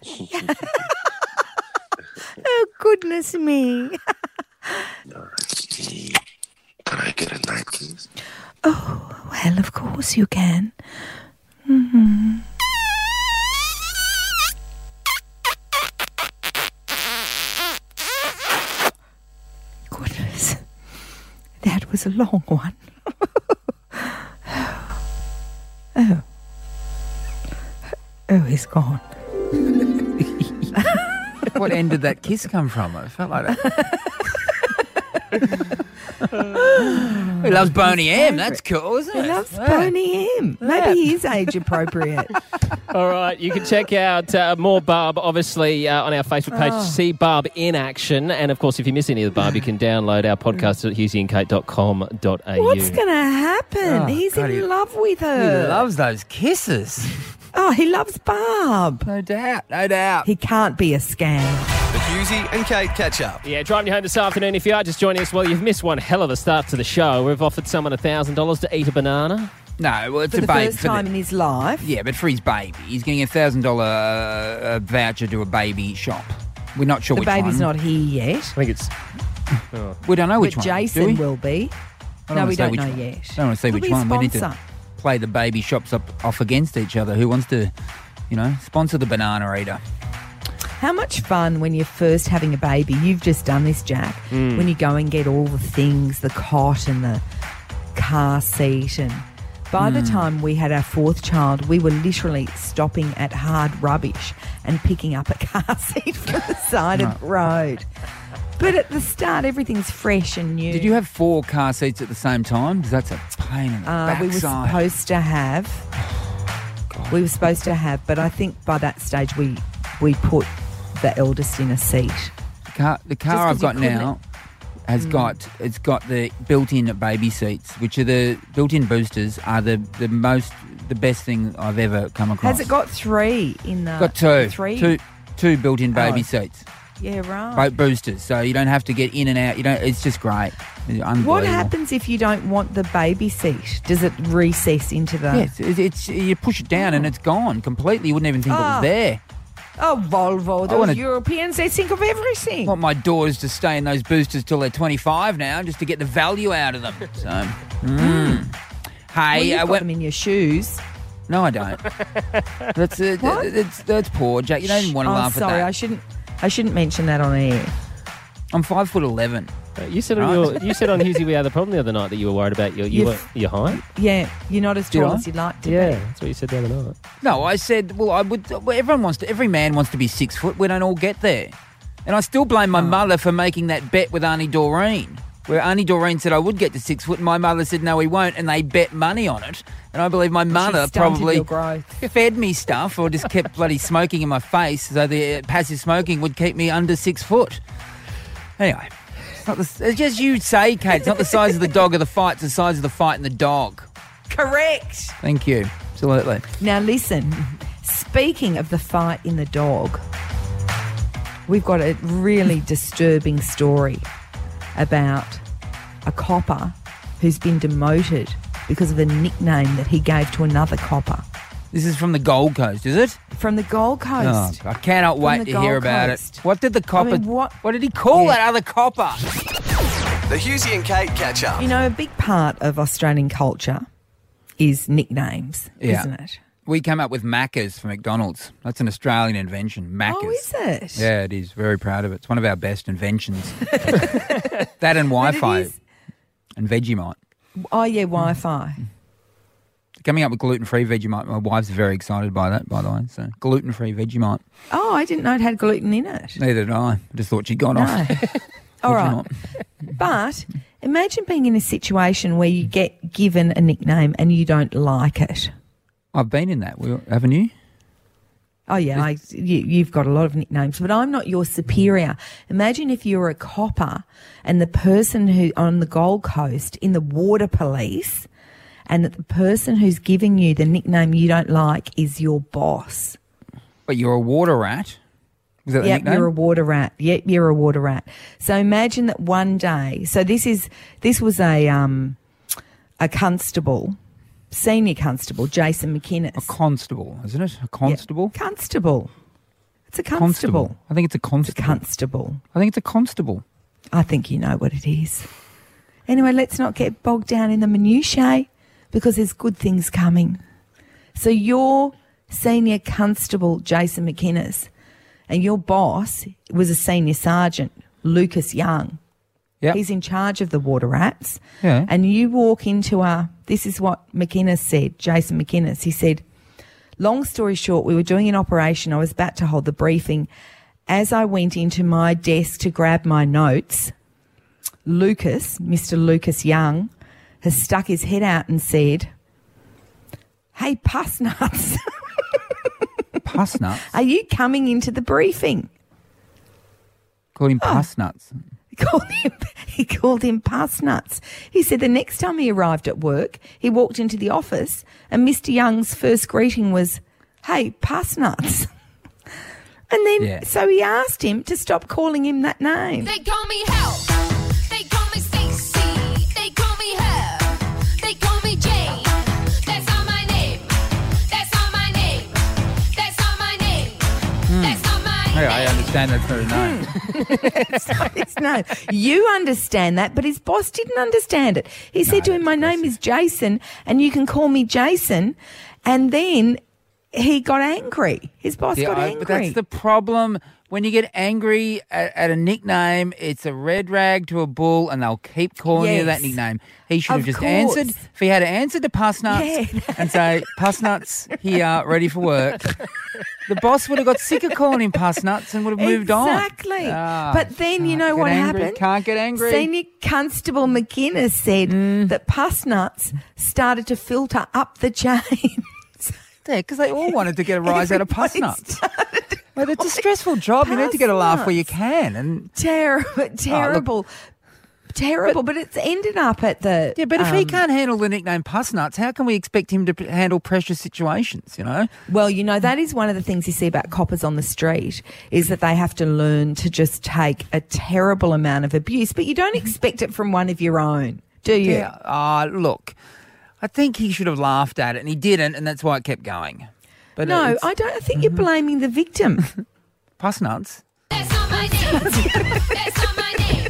Speaker 3: Oh, goodness me.
Speaker 12: All right. Can I get a night kiss?
Speaker 3: Oh, well, of course you can. Mm-hmm. Goodness, that was a long one. Oh, he's gone.
Speaker 4: What end did that kiss come from? It felt like that. He loves Boney M. That's cool, isn't it?
Speaker 3: He loves Boney M. Maybe he is age appropriate.
Speaker 2: All right, you can check out more Barb, obviously, on our Facebook page. See Barb in action. And, of course, if you miss any of the Barb, you can download our podcast at huseyandkate.com.au.
Speaker 3: What's going to happen? He's in love with her.
Speaker 4: He loves those kisses.
Speaker 3: Oh, he loves Barb.
Speaker 4: No doubt.
Speaker 3: He can't be a scam.
Speaker 1: The Husey and Kate catch up.
Speaker 2: Yeah, driving you home this afternoon. If you are just joining us, well, you've missed one hell of a start to the show. We've offered someone $1,000 to eat a banana.
Speaker 4: No, well, it's
Speaker 3: For
Speaker 4: a
Speaker 3: the
Speaker 4: baby.
Speaker 3: first time in his life.
Speaker 4: Yeah, but for his baby. He's getting a $1,000 voucher to a baby shop. We're not sure
Speaker 3: The
Speaker 4: which one.
Speaker 3: baby's not here yet.
Speaker 2: I think it's...
Speaker 4: We don't know which
Speaker 3: But
Speaker 4: one.
Speaker 3: Jason
Speaker 4: do we?
Speaker 3: will be. No, we don't know yet.
Speaker 4: I don't want to say
Speaker 3: He'll
Speaker 4: which
Speaker 3: be a
Speaker 4: one. We need to
Speaker 3: sponsor.
Speaker 4: play the baby shops off against each other. Who wants to, sponsor the banana eater?
Speaker 3: How much fun when you're first having a baby. You've just done this, Jack. When you go and get all the things, the cot and the car seat. And by the time we had our fourth child, we were literally stopping at Hard Rubbish and picking up a car seat from the side of the road. But at the start, everything's fresh and new.
Speaker 4: Did you have 4 car seats at the same time? Because that's a pain in the backside.
Speaker 3: We were supposed to have. We were supposed to have, but I think by that stage we put the eldest in a seat.
Speaker 4: The car I've got now has got the built-in baby seats, which are the built-in boosters are the best thing I've ever come across.
Speaker 3: Has it got 3 in the?
Speaker 4: Got 2.
Speaker 3: 3?
Speaker 4: Two built-in baby seats.
Speaker 3: Yeah, right.
Speaker 4: Boat boosters, so you don't have to get in and out. It's just great. It's unbelievable.
Speaker 3: What happens if you don't want the baby seat? Does it recess into the?
Speaker 4: Yes, it's you push it down and it's gone completely. You wouldn't even think it was there.
Speaker 3: Oh, Volvo, those Europeans, they think of everything.
Speaker 4: I want my daughters to stay in those boosters till they're 25 now, just to get the value out of them. So, Hey,
Speaker 3: you've got them in your shoes.
Speaker 4: No, I don't. That's poor, Jack. You don't even want to laugh at that.
Speaker 3: Sorry, I shouldn't mention that on air.
Speaker 4: I'm 5'11".
Speaker 2: You said on Hughesy We Are the Problem the other night that you were worried about your height.
Speaker 3: Yeah, you're not as tall as you'd like to be.
Speaker 2: Yeah, that's what you said the other night.
Speaker 4: No, I said, every man wants to be 6 foot. We don't all get there. And I still blame my mother for making that bet with Auntie Doreen, where Auntie Doreen said I would get to 6 foot, and my mother said no, we won't, and they bet money on it. And I believe my mother probably fed me stuff or just kept bloody smoking in my face, so the passive smoking would keep me under 6 foot. Anyway, it's just you say, Kate. It's not the size of the dog or the fight. It's the size of the fight and the dog.
Speaker 3: Correct.
Speaker 4: Thank you. Absolutely.
Speaker 3: Now listen, speaking of the fight in the dog, we've got a really disturbing story about a copper who's been demoted because of a nickname that he gave to another copper.
Speaker 4: This is from the Gold Coast, is it?
Speaker 3: From the Gold Coast.
Speaker 4: Oh, I cannot wait to hear about it. What did the copper... what did he call that other copper?
Speaker 1: The Hughesy and Kate catch up.
Speaker 3: You know, a big part of Australian culture is nicknames, isn't it?
Speaker 4: We came up with Macca's for McDonald's. That's an Australian invention, Macca's.
Speaker 3: Oh, is it?
Speaker 4: Yeah, it is. Very proud of it. It's one of our best inventions. That and Wi-Fi and Vegemite.
Speaker 3: Oh, yeah, Wi-Fi.
Speaker 4: Coming up with gluten-free Vegemite. My wife's very excited by that, by the way. So, gluten-free Vegemite.
Speaker 3: Oh, I didn't know it had gluten in it.
Speaker 4: Neither did I. I just thought she'd gone off.
Speaker 3: All right. But imagine being in a situation where you get given a nickname and you don't like it.
Speaker 4: I've been in that, haven't you?
Speaker 3: Oh, yeah, you've got a lot of nicknames, but I'm not your superior. Imagine if you were a copper and the person who on the Gold Coast in the water police, and that the person who's giving you the nickname you don't like is your boss.
Speaker 4: But you're a water rat? Was that the nickname?
Speaker 3: You're a water rat. Yep, you're a water rat. So imagine that one day, so this was a constable, senior constable, Jason McInnes.
Speaker 4: A constable, isn't it? A constable?
Speaker 3: Yeah, constable. It's a constable.
Speaker 4: I think it's a constable.
Speaker 3: It's a constable.
Speaker 4: I think it's a constable.
Speaker 3: I think you know what it is. Anyway, let's not get bogged down in the minutiae, because there's good things coming. So your senior constable, Jason McInnes, and your boss was a senior sergeant, Lucas Young.
Speaker 4: Yep.
Speaker 3: He's in charge of the water rats.
Speaker 4: Yeah.
Speaker 3: And you walk into this is what McInnes said, Jason McInnes. He said, long story short, we were doing an operation. I was about to hold the briefing. As I went into my desk to grab my notes, Mr. Lucas Young, has stuck his head out and said, "Hey, puss nuts."
Speaker 4: Puss nuts?
Speaker 3: Are you coming into the briefing?
Speaker 4: Called him puss nuts.
Speaker 3: He called him puss nuts. He said the next time he arrived at work, he walked into the office and Mr. Young's first greeting was, "Hey, puss nuts." And then, so he asked him to stop calling him that name.
Speaker 9: They call me Help. They call me Stacy. They call me Her. They call me Jane. That's not my name. That's not my name. That's not my name. That's not my name.
Speaker 4: Hey, I understand that's not a name.
Speaker 3: It's not his name. You understand that, but his boss didn't understand it. He said to him, "My name is Jason, and you can call me Jason." And then he got angry. His boss got angry.
Speaker 4: But that's the problem when you get angry at a nickname, it's a red rag to a bull, and they'll keep calling you that
Speaker 3: Yes.
Speaker 4: nickname. He should have
Speaker 3: Of
Speaker 4: just
Speaker 3: course.
Speaker 4: answered. If he had answered to Puss Nuts and say, Puss Nuts here, ready for work, the boss would have got sick of calling him Puss Nuts and would have moved on.
Speaker 3: Exactly.
Speaker 4: Ah,
Speaker 3: But then you know
Speaker 4: can't
Speaker 3: what
Speaker 4: get angry,
Speaker 3: happened?
Speaker 4: Can't get angry.
Speaker 3: Senior Constable McGuinness said that Puss Nuts started to filter up the chain.
Speaker 4: Yeah, because they all wanted to get a rise out of Puss Nuts. Well, it's a stressful job. You need to get a laugh where you can. And
Speaker 3: Terrible. Terrible, but it's ended up at the...
Speaker 4: yeah, but if he can't handle the nickname Puss Nuts, how can we expect him to handle pressure situations, you know?
Speaker 3: Well, you know, that is one of the things you see about coppers on the street is that they have to learn to just take a terrible amount of abuse, but you don't expect it from one of your own, do you?
Speaker 4: Yeah. Look, I think he should have laughed at it, and he didn't, and that's why it kept going. But
Speaker 3: No,
Speaker 4: it's-
Speaker 3: I don't. I think you're blaming the victim.
Speaker 4: Puss Nuts.
Speaker 9: That's not my name. That's not my name.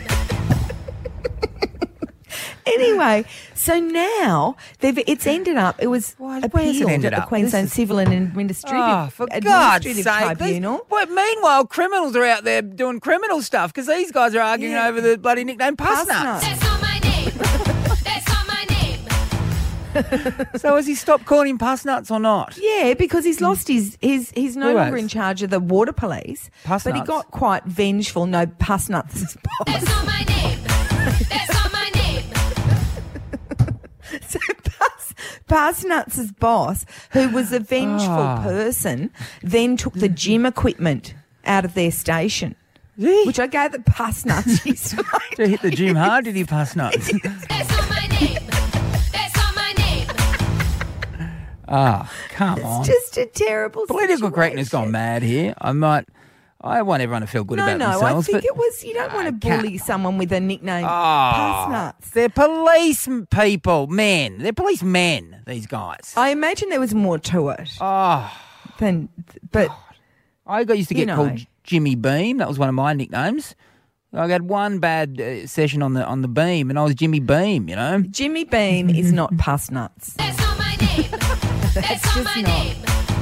Speaker 3: Anyway, so now it's ended up. It was
Speaker 4: where's it
Speaker 3: appealed
Speaker 4: ended
Speaker 3: at the
Speaker 4: up?
Speaker 3: Queensland
Speaker 4: This is-
Speaker 3: Civil and Administrative,
Speaker 4: Oh, for God's
Speaker 3: Administrative
Speaker 4: sake.
Speaker 3: Tribunal.
Speaker 4: Meanwhile, criminals are out there doing criminal stuff because these guys are arguing over the bloody nickname Puss Nuts.
Speaker 9: That's not my name. That's not my name.
Speaker 4: So has he stopped calling him Puss Nuts or not?
Speaker 3: Yeah, because he's lost he's no
Speaker 4: Who
Speaker 3: longer
Speaker 4: has?
Speaker 3: in charge of the water police.
Speaker 4: Puss
Speaker 3: but he
Speaker 4: Nuts?
Speaker 3: got quite vengeful. No, Puss Nuts is boss.
Speaker 9: That's not my name. That's not my name.
Speaker 3: So Puss Nuts' boss, who was a vengeful person, then took the gym equipment out of their station. Which I gave the Puss Nuts used to make.
Speaker 4: Did he hit the gym hard? Did he Puss Nuts?
Speaker 9: That's not my name. That's not my name.
Speaker 4: Ah, come on.
Speaker 3: It's just a terrible
Speaker 4: Political correctness gone mad here. I want everyone to feel good about
Speaker 3: No, I
Speaker 4: themselves.
Speaker 3: think
Speaker 4: but
Speaker 3: it was, you don't want to bully someone with a nickname,
Speaker 4: Ah,
Speaker 3: Puss Nuts.
Speaker 4: they're police people, men. They're police men, these guys.
Speaker 3: I imagine there was more to it. But
Speaker 4: I used to
Speaker 3: you
Speaker 4: get
Speaker 3: know.
Speaker 4: called Jimmy Beam. That was one of my nicknames. I had one bad session on the beam, and I was Jimmy Beam. You know,
Speaker 3: Jimmy Beam is not Puss Nuts.
Speaker 9: That's not my name. That's not my name.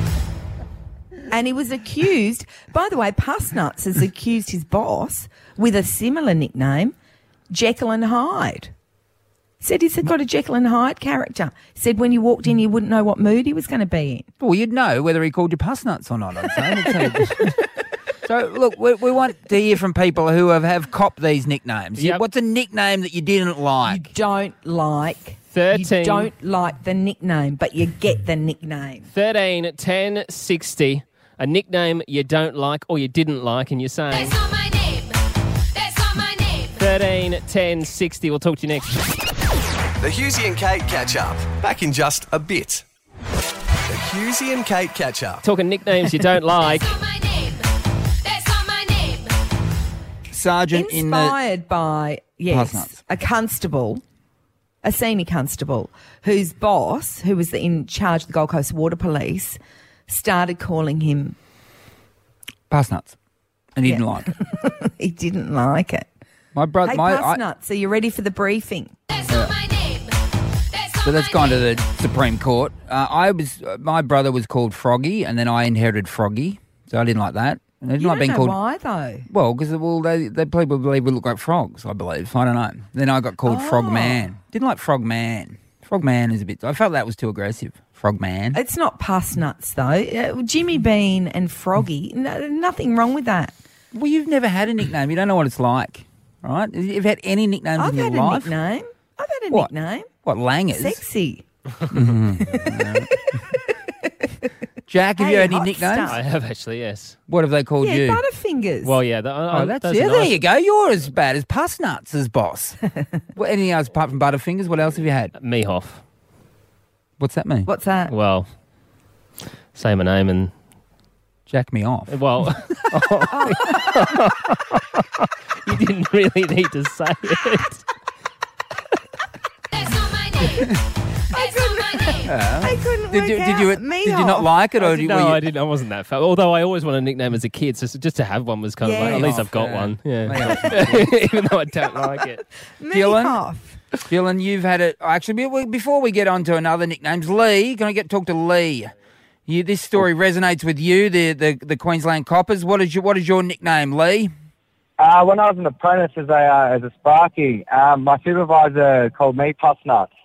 Speaker 3: And he was accused, by the way, Puss Nuts has accused his boss with a similar nickname, Jekyll and Hyde. Said he's got a Jekyll and Hyde character. Said when you walked in, you wouldn't know what mood he was going to be in.
Speaker 4: well, you'd know whether he called you Puss Nuts or not. I'd say. So, look, we want to hear from people who have copped these nicknames.
Speaker 2: Yep.
Speaker 4: What's a nickname that you didn't like?
Speaker 3: You don't like.
Speaker 2: 13.
Speaker 3: You don't like the nickname, but you get the nickname.
Speaker 2: 13 10 60. A nickname you don't like or you didn't like, and you're saying
Speaker 9: That's not my name. That's not my name.
Speaker 2: 13 10 60. We'll talk to you next.
Speaker 1: The Hughesy and Kate catch up. Back in just a bit. The Hughesy and Kate catch up.
Speaker 2: Talking nicknames you don't like.
Speaker 9: That's not my name. That's not my name.
Speaker 4: Sergeant
Speaker 3: Inspired by,
Speaker 4: Puss Nuts.
Speaker 3: a constable, a senior constable, whose boss, who was in charge of the Gold Coast Water Police, started calling him...
Speaker 4: Puss Nuts, and he
Speaker 3: Yeah.
Speaker 4: didn't like it.
Speaker 3: He didn't like it.
Speaker 4: My brother,
Speaker 3: Hey, Puss Nuts, are you ready for the briefing?
Speaker 9: That's not my name. That's not
Speaker 4: So that's
Speaker 9: my
Speaker 4: gone to
Speaker 9: name.
Speaker 4: the Supreme Court. My brother was called Froggy, and then I inherited Froggy, so I didn't like that. And I didn't
Speaker 3: You
Speaker 4: like
Speaker 3: don't
Speaker 4: being
Speaker 3: know
Speaker 4: called.
Speaker 3: why, though.
Speaker 4: Well, because they people believe we look like frogs. I believe. I don't know. Then I got called Frogman. Didn't like Frogman. Frogman is a bit. I felt that was too aggressive. Frogman.
Speaker 3: It's not Puss Nuts, though. Jimmy Bean and Froggy, nothing wrong with that.
Speaker 4: Well, you've never had a nickname. You don't know what it's like, right? You've had any nicknames
Speaker 3: I've
Speaker 4: in your
Speaker 3: had a
Speaker 4: life?
Speaker 3: nickname. I've had a
Speaker 4: What?
Speaker 3: nickname.
Speaker 4: What, Langers?
Speaker 3: Sexy.
Speaker 4: Jack, have you
Speaker 3: Hey,
Speaker 4: had any
Speaker 3: hot
Speaker 4: nicknames?
Speaker 3: stuff.
Speaker 2: I have actually, yes.
Speaker 4: What have they called
Speaker 3: Yeah,
Speaker 4: you?
Speaker 3: Butterfingers.
Speaker 2: Well, yeah.
Speaker 4: Oh, that's
Speaker 2: those
Speaker 4: it.
Speaker 2: are
Speaker 4: There
Speaker 2: nice.
Speaker 4: you go. You're as bad as Puss Nuts as boss. What, anything else apart from Butterfingers? What else have you had?
Speaker 2: Mehoff.
Speaker 4: What's that mean?
Speaker 3: What's that?
Speaker 2: Well, say my name and...
Speaker 4: Jack me off.
Speaker 2: Well, you didn't really need to say it.
Speaker 9: That's not my name. That's not my name.
Speaker 3: I couldn't work
Speaker 4: Did you
Speaker 3: out.
Speaker 4: did you not like it, or did
Speaker 2: No,
Speaker 4: were you,
Speaker 2: I didn't. I wasn't that fat. Although I always wanted a nickname as a kid, so just to have one was kind of like, at least I've got one. Yeah. Even though I don't like it.
Speaker 4: Dylan?
Speaker 3: Mehoff.
Speaker 4: Dylan, you've had it. Actually, before we get on to another nicknames, Lee, can I talk to Lee? This story resonates with you, the Queensland Coppers. What is your nickname, Lee?
Speaker 13: When I was an apprentice as a Sparky, my supervisor called me Puss Nuts.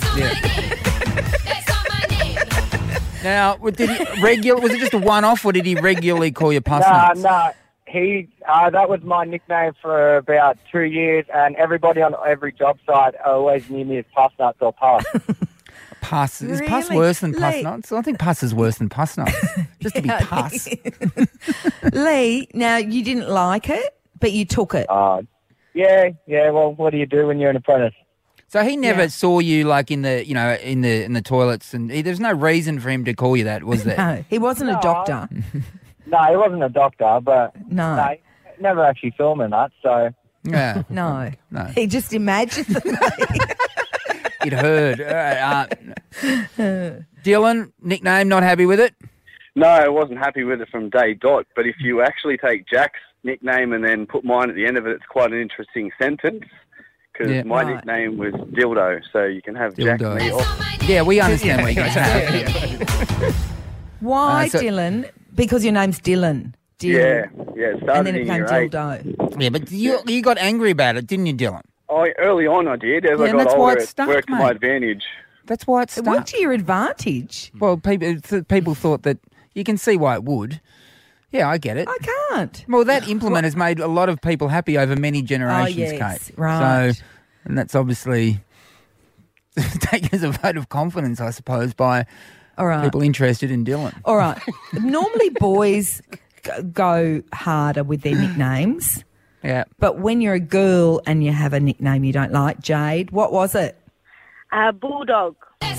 Speaker 4: Now, was it just a one-off, or did he regularly call you Puss Nuts?
Speaker 13: No. That was my nickname for about 2 years, and everybody on every job site always knew me as Puss Nuts or Puss.
Speaker 4: Puss. Is
Speaker 3: Really?
Speaker 4: Puss worse than Puss
Speaker 3: Lee-
Speaker 4: Nuts? I think Puss is worse than Puss Nuts. Just to be Puss.
Speaker 3: Lee, now you didn't like it, but you took it.
Speaker 13: Yeah. Well, what do you do when you're an apprentice?
Speaker 4: So he never saw you like in the toilets, and there's no reason for him to call you that, was there?
Speaker 3: No, he wasn't a doctor.
Speaker 13: No, he wasn't a doctor, but
Speaker 3: No.
Speaker 13: he never actually saw me in that, so...
Speaker 4: Yeah.
Speaker 3: No.
Speaker 4: No.
Speaker 3: He just imagined the
Speaker 4: It heard. All right, Dylan, nickname, not happy with it?
Speaker 14: No, I wasn't happy with it from day dot, but if you actually take Jack's nickname and then put mine at the end of it, it's quite an interesting sentence, because my nickname was Dildo, so you can have Jack and me off.
Speaker 4: Yeah, we understand what you're going to say.
Speaker 3: Why,
Speaker 4: So-
Speaker 3: Dylan? Because your name's Dylan.
Speaker 14: Yeah, it started
Speaker 3: And then it
Speaker 14: in
Speaker 3: became
Speaker 14: year 8.
Speaker 3: dildo.
Speaker 4: Yeah, but you got angry about it, didn't you, Dylan?
Speaker 14: Early on I did. As
Speaker 4: Yeah,
Speaker 14: I
Speaker 4: and
Speaker 14: got
Speaker 4: that's why
Speaker 14: older,
Speaker 4: it
Speaker 14: it
Speaker 4: stuck,
Speaker 14: worked to
Speaker 4: mate.
Speaker 14: my advantage.
Speaker 4: That's why it
Speaker 3: It
Speaker 4: stuck.
Speaker 3: went to your advantage.
Speaker 4: Well, people thought that you can see why it would. Yeah, I get it.
Speaker 3: I can't.
Speaker 4: Well, that implement has made a lot of people happy over many generations,
Speaker 3: yes,
Speaker 4: Kate.
Speaker 3: right.
Speaker 4: So, and that's obviously taken as a vote of confidence, I suppose, by
Speaker 3: All right.
Speaker 4: people interested in Dylan.
Speaker 3: All right. Normally boys go harder with their nicknames.
Speaker 4: Yeah.
Speaker 3: But when you're a girl and you have a nickname you don't like, Jade, what was it?
Speaker 11: Bulldog.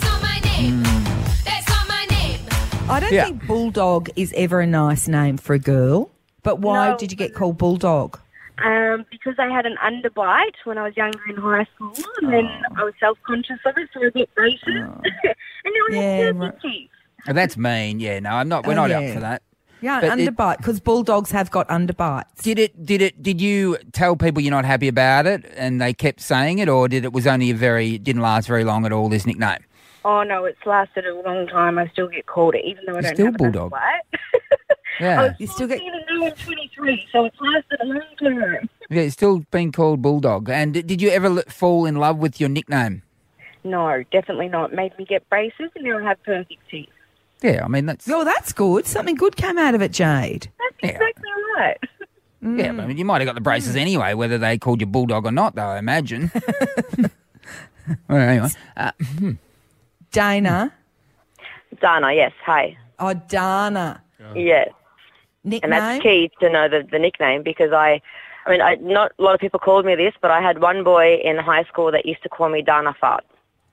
Speaker 3: I don't
Speaker 4: Yeah.
Speaker 3: think Bulldog is ever a nice name for a girl. But why
Speaker 11: No.
Speaker 3: did you get called Bulldog?
Speaker 11: Because I had an underbite when I was younger in high school, and then I was self-conscious of it, so I got braces. And now I have
Speaker 3: right.
Speaker 11: teeth.
Speaker 4: Oh, that's mean. Yeah, no, I'm not. We're not up for that.
Speaker 3: Yeah,
Speaker 4: But it-
Speaker 3: underbite, because bulldogs have got underbites.
Speaker 4: Did you tell people you're not happy about it, and they kept saying it, or was only didn't last very long at all? This nickname.
Speaker 11: Oh, no, it's lasted a long time. I still get called it, even though I don't
Speaker 4: still
Speaker 11: have
Speaker 4: Bulldog.
Speaker 11: an underbite.
Speaker 4: Yeah.
Speaker 11: I was
Speaker 3: You still get
Speaker 11: 14 and now I'm 23, so it's lasted a long time.
Speaker 4: Yeah, it's still been called Bulldog. And did you ever fall in love with your nickname?
Speaker 11: No, definitely not. It made me get braces, and now I have perfect teeth.
Speaker 4: Yeah, I mean that's.
Speaker 3: Oh, that's good. Something good came out of it, Jade.
Speaker 11: That's exactly right.
Speaker 4: Yeah, but I mean, you might have got the braces anyway, whether they called you Bulldog or not, though, I imagine. Well, anyway.
Speaker 3: Dana.
Speaker 15: Dana, yes. Hi.
Speaker 3: Oh, Dana.
Speaker 15: Yes.
Speaker 3: Nickname?
Speaker 15: And that's key to know the nickname, because not a lot of people called me this, but I had one boy in high school that used to call me Dana Fart.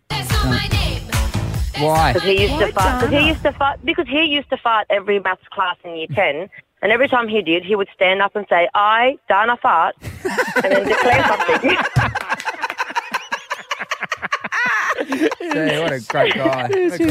Speaker 4: Why?
Speaker 15: Because he used to fart every maths class in year 10, and every time he did, he would stand up and say, "I, Dana Fart," and then declare something.
Speaker 4: Yeah, what a great guy.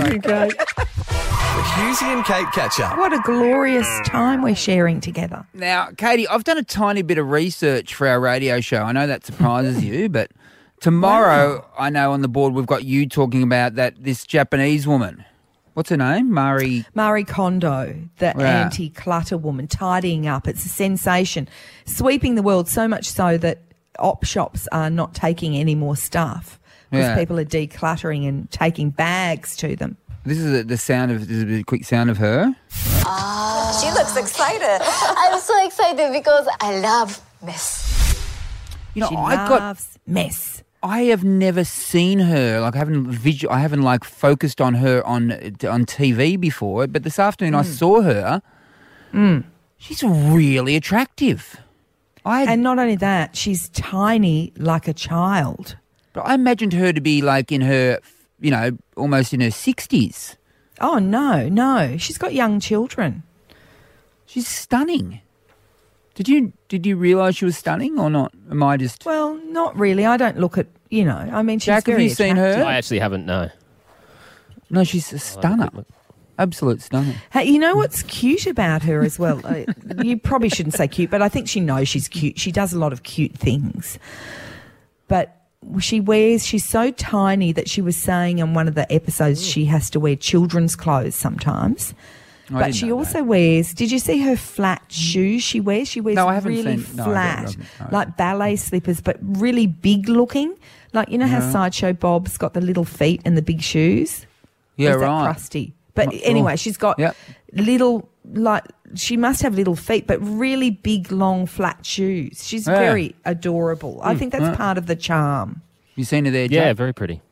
Speaker 1: The Hughesy and Kate catch-up.
Speaker 3: What a glorious time we're sharing together.
Speaker 4: Now, Katie, I've done a tiny bit of research for our radio show. I know that surprises you, but tomorrow, I know on the board we've got you talking about this Japanese woman. What's her name? Marie
Speaker 3: Kondo, the anti-clutter woman, tidying up. It's a sensation, sweeping the world, so much so that op shops are not taking any more stuff because people are decluttering and taking bags to them.
Speaker 4: This is the sound of. This is a quick sound of her.
Speaker 16: She looks excited. I'm so excited because I love mess.
Speaker 4: You know,
Speaker 3: She
Speaker 4: I
Speaker 3: loves mess.
Speaker 4: I have never seen her. Like I haven't like focused on her on TV before. But this afternoon I saw her. She's really attractive.
Speaker 3: And not only that, she's tiny like a child.
Speaker 4: But I imagined her to be like in her, almost in her 60s.
Speaker 3: Oh, no. She's got young children.
Speaker 4: She's stunning. Did you realise she was stunning or not? Am I just...
Speaker 3: Well, not really. I don't look at, she's
Speaker 4: Jack, have
Speaker 3: very
Speaker 4: you seen her?
Speaker 3: attractive.
Speaker 2: I actually haven't, no.
Speaker 4: No, she's a stunner. Absolute stunner.
Speaker 3: Hey, you know what's cute about her as well? You probably shouldn't say cute, but I think she knows she's cute. She does a lot of cute things. But she's so tiny that she was saying in one of the episodes she has to wear children's clothes sometimes. But she also wears, did you see her flat shoes she wears? She wears really flat, like ballet slippers, but really big looking. Like, you know how Sideshow Bob's got the little feet and the big shoes?
Speaker 4: Yeah,
Speaker 3: right. That crusty. But anyway, she's got little, like, she must have little feet, but really big, long, flat shoes. She's very adorable. I think that's part of the charm.
Speaker 4: You seen her there, Jack?
Speaker 2: Yeah, very pretty.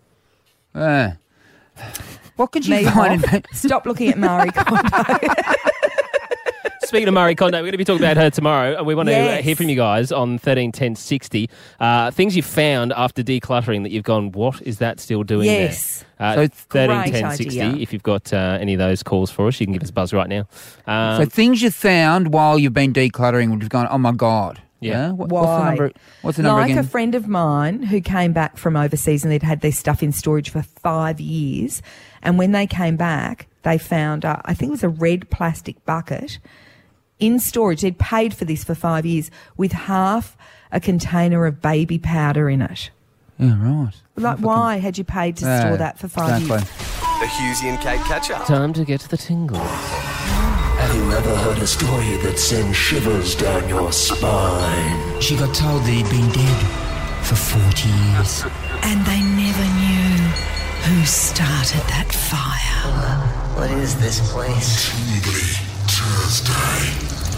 Speaker 4: What could you find in...
Speaker 3: Stop looking at Marie Kondo.
Speaker 2: Speaking of Marie Kondo, we're going to be talking about her tomorrow, and we want to hear from you guys on 131060. Things you found after decluttering that you've gone, what is that still doing there?
Speaker 3: So
Speaker 2: 131060, if you've got any of those calls for us, you can give us a buzz right now.
Speaker 4: So things you found while you've been decluttering would have gone, oh my God.
Speaker 2: Yeah.
Speaker 3: Why?
Speaker 4: What's the number again?
Speaker 3: Like a friend of mine who came back from overseas and they'd had their stuff in storage for 5 years. And when they came back, they found, I think it was a red plastic bucket in storage. They'd paid for this for 5 years with half a container of baby powder in it.
Speaker 4: Yeah, right.
Speaker 3: Like, why had you paid to store that for 5 years?
Speaker 1: The Husey and Kate catch-up.
Speaker 2: Time to get to the tingles.
Speaker 17: Have you ever heard a story that sends shivers down your spine?
Speaker 18: She got told that he'd been dead for 40 years.
Speaker 19: And they never knew who started that fire.
Speaker 17: What is this place?
Speaker 12: Tingly Tuesday.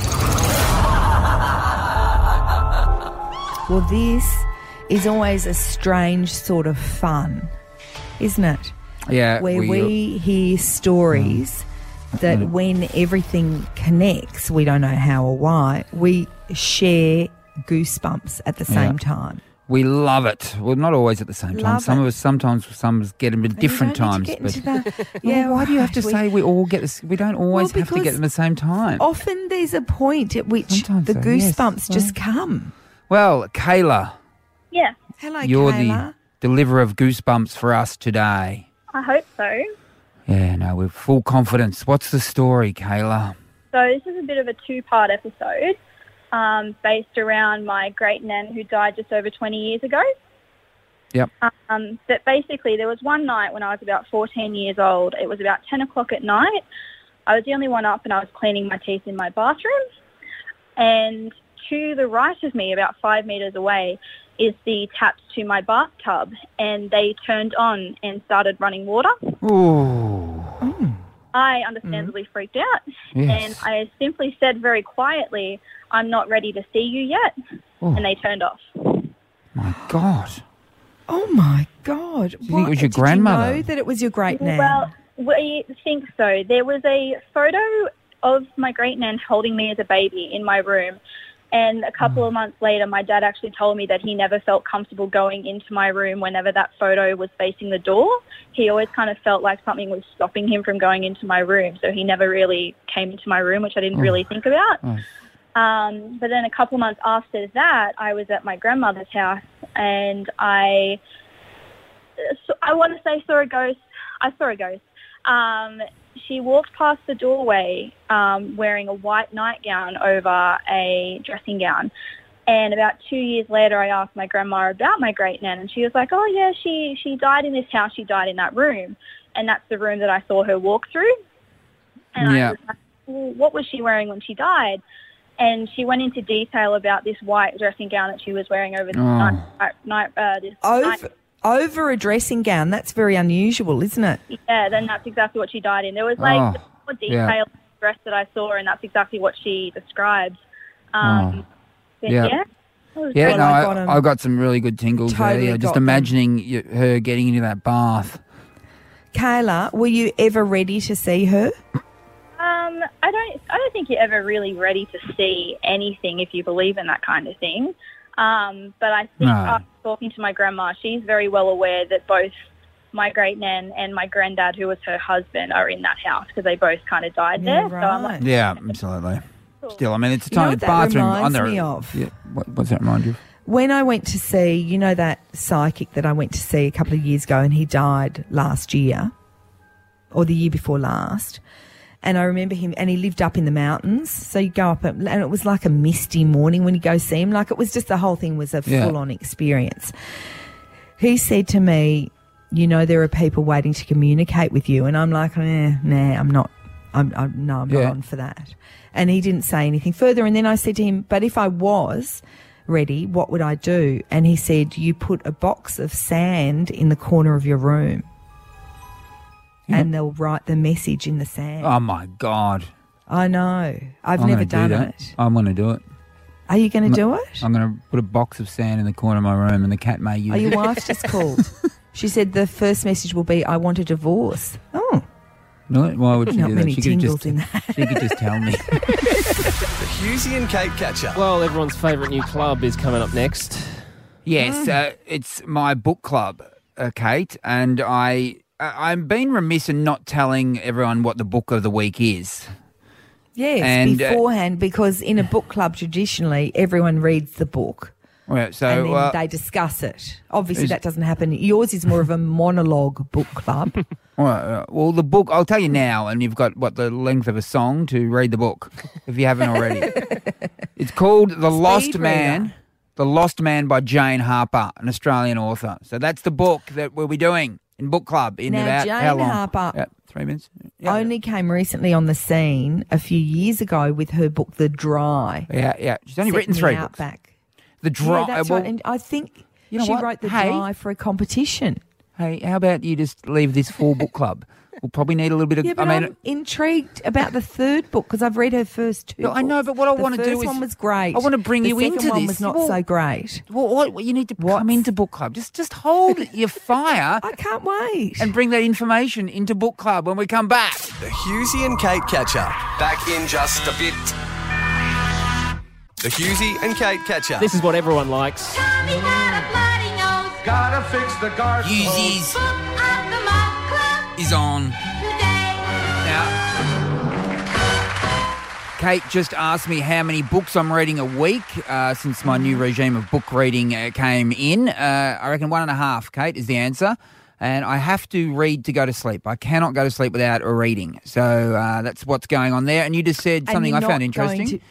Speaker 3: Well, this is always a strange sort of fun, isn't it?
Speaker 4: Yeah.
Speaker 3: Where we hear stories that when everything connects, we don't know how or why, we share goosebumps at the same time.
Speaker 4: We love it. Well, not always at the same time. Some of us sometimes get them at different times. Why do you have to say we all get this? We don't always have to get them at the same time.
Speaker 3: Often there's a point at which the goosebumps just come.
Speaker 4: Well, Kayla.
Speaker 11: Yeah.
Speaker 3: Hello,
Speaker 4: You're
Speaker 3: Kayla.
Speaker 4: the deliverer of goosebumps for us today.
Speaker 11: I hope so.
Speaker 4: Yeah, no, we're full confidence. What's the story, Kayla?
Speaker 11: So this is a bit of a two-part episode based around my great-nan who died just over 20 years ago.
Speaker 4: Yep.
Speaker 11: But basically there was one night when I was about 14 years old. It was about 10 o'clock at night. I was the only one up and I was cleaning my teeth in my bathroom. And to the right of me, about 5 metres away, is the taps to my bathtub, and they turned on and started running water.
Speaker 4: Ooh.
Speaker 11: I understandably freaked out, and I simply said very quietly, "I'm not ready to see you yet," and they turned off.
Speaker 4: My God.
Speaker 3: Oh, my God.
Speaker 4: Do you think it was your grandmother?
Speaker 3: Did you know that it was your great-nan?
Speaker 11: Well, we think so. There was a photo of my great-nan holding me as a baby in my room. And a couple of months later, my dad actually told me that he never felt comfortable going into my room whenever that photo was facing the door. He always kind of felt like something was stopping him from going into my room. So he never really came into my room, which I didn't really think about. But then a couple of months after that, I was at my grandmother's house and I want to say saw a ghost. I saw a ghost. She walked past the doorway wearing a white nightgown over a dressing gown. And about 2 years later, I asked my grandma about my great-nan, and she was like, oh, yeah, she died in this house. She died in that room. And that's the room that I saw her walk through. And I was like, well, what was she wearing when she died? And she went into detail about this white dressing gown that she was wearing over this
Speaker 3: Over a dressing gown. That's very unusual, isn't it?
Speaker 11: Yeah, then that's exactly what she died in. There was more detail in the dress that I saw, and that's exactly what she described. I've
Speaker 4: got some really good tingles there. Just imagining her getting into that bath.
Speaker 3: Kayla, were you ever ready to see her?
Speaker 11: I don't think you're ever really ready to see anything if you believe in that kind of thing. But I think after talking to my grandma, she's very well aware that both my great-nan and my granddad, who was her husband, are in that house because they both kind of died there.
Speaker 3: Right.
Speaker 11: So I'm like,
Speaker 4: yeah, absolutely. Still, I mean, it's a tiny bathroom.
Speaker 3: Reminds me of?
Speaker 4: Yeah. What's that remind you of?
Speaker 3: When I went to see, you know, that psychic that I went to see a couple of years ago and he died last year or the year before last. And I remember him, and he lived up in the mountains. So you go up, and it was like a misty morning when you go see him. Like, it was just, the whole thing was a full-on experience. He said to me, you know, there are people waiting to communicate with you. And I'm like, I'm not on for that. And he didn't say anything further. And then I said to him, but if I was ready, what would I do? And he said, you put a box of sand in the corner of your room and they'll write the message in the sand.
Speaker 4: Oh, my God.
Speaker 3: I know. I've never done it.
Speaker 4: I'm going to do it.
Speaker 3: Are you going to do it?
Speaker 4: I'm going to put a box of sand in the corner of my room and the cat may use it.
Speaker 3: Your wife's just called. She said the first message will be, I want a divorce. Oh.
Speaker 4: No, why would she
Speaker 3: Not
Speaker 4: do
Speaker 3: many
Speaker 4: that?
Speaker 3: tingles in that.
Speaker 4: She could just tell me.
Speaker 1: The Hughesy and Kate Catch-Up.
Speaker 2: Well, everyone's favourite new club is coming up next.
Speaker 4: Yes, it's my book club, Kate, and I'm being remiss in not telling everyone what the book of the week is.
Speaker 3: Yes,
Speaker 4: And,
Speaker 3: beforehand, because in a book club, traditionally, everyone reads the book.
Speaker 4: Right, so
Speaker 3: and then they discuss it. Obviously, that doesn't happen. Yours is more of a monologue book club.
Speaker 4: Well, the book, I'll tell you now, and you've got, the length of a song to read the book, if you haven't already. It's called The Lost Man. The Lost Man by Jane Harper, an Australian author. So that's the book that we'll be doing in book club in
Speaker 3: Now,
Speaker 4: about
Speaker 3: Jane
Speaker 4: how long?
Speaker 3: Harper
Speaker 4: 3 minutes.
Speaker 3: only came recently on the scene a few years ago with her book, The Dry.
Speaker 4: Yeah. She's only
Speaker 3: Set
Speaker 4: written
Speaker 3: me
Speaker 4: 3
Speaker 3: out
Speaker 4: books.
Speaker 3: back.
Speaker 4: The Dry.
Speaker 3: Yeah, that's right. And I think
Speaker 4: You know
Speaker 3: she
Speaker 4: what?
Speaker 3: wrote The
Speaker 4: Hey.
Speaker 3: Dry for a competition.
Speaker 4: Hey, how about you just leave this 4-book club? We'll probably need a little bit of.
Speaker 3: Yeah, but I'm intrigued about the third book because I've read her first 2
Speaker 4: I know, but what I want to do is
Speaker 3: the first one was great.
Speaker 4: I want to bring you into
Speaker 3: The second one
Speaker 4: this.
Speaker 3: was not
Speaker 4: Well,
Speaker 3: so great.
Speaker 4: Well, you need to come into book club. Just hold your fire.
Speaker 3: I can't wait.
Speaker 4: And bring that information into book club when we come back.
Speaker 1: The Hughesy and Kate Catch-Up. Back in just a bit. The Hughesy and Kate Catch-Up.
Speaker 2: This is what everyone likes.
Speaker 9: Gotta fix the garden.
Speaker 4: Uzies is on. Kate just asked me how many books I'm reading a week since my new regime of book reading came in. I reckon 1.5, Kate, is the answer. And I have to read to go to sleep. I cannot go to sleep without a reading. So that's what's going on there. And you just said something I found interesting.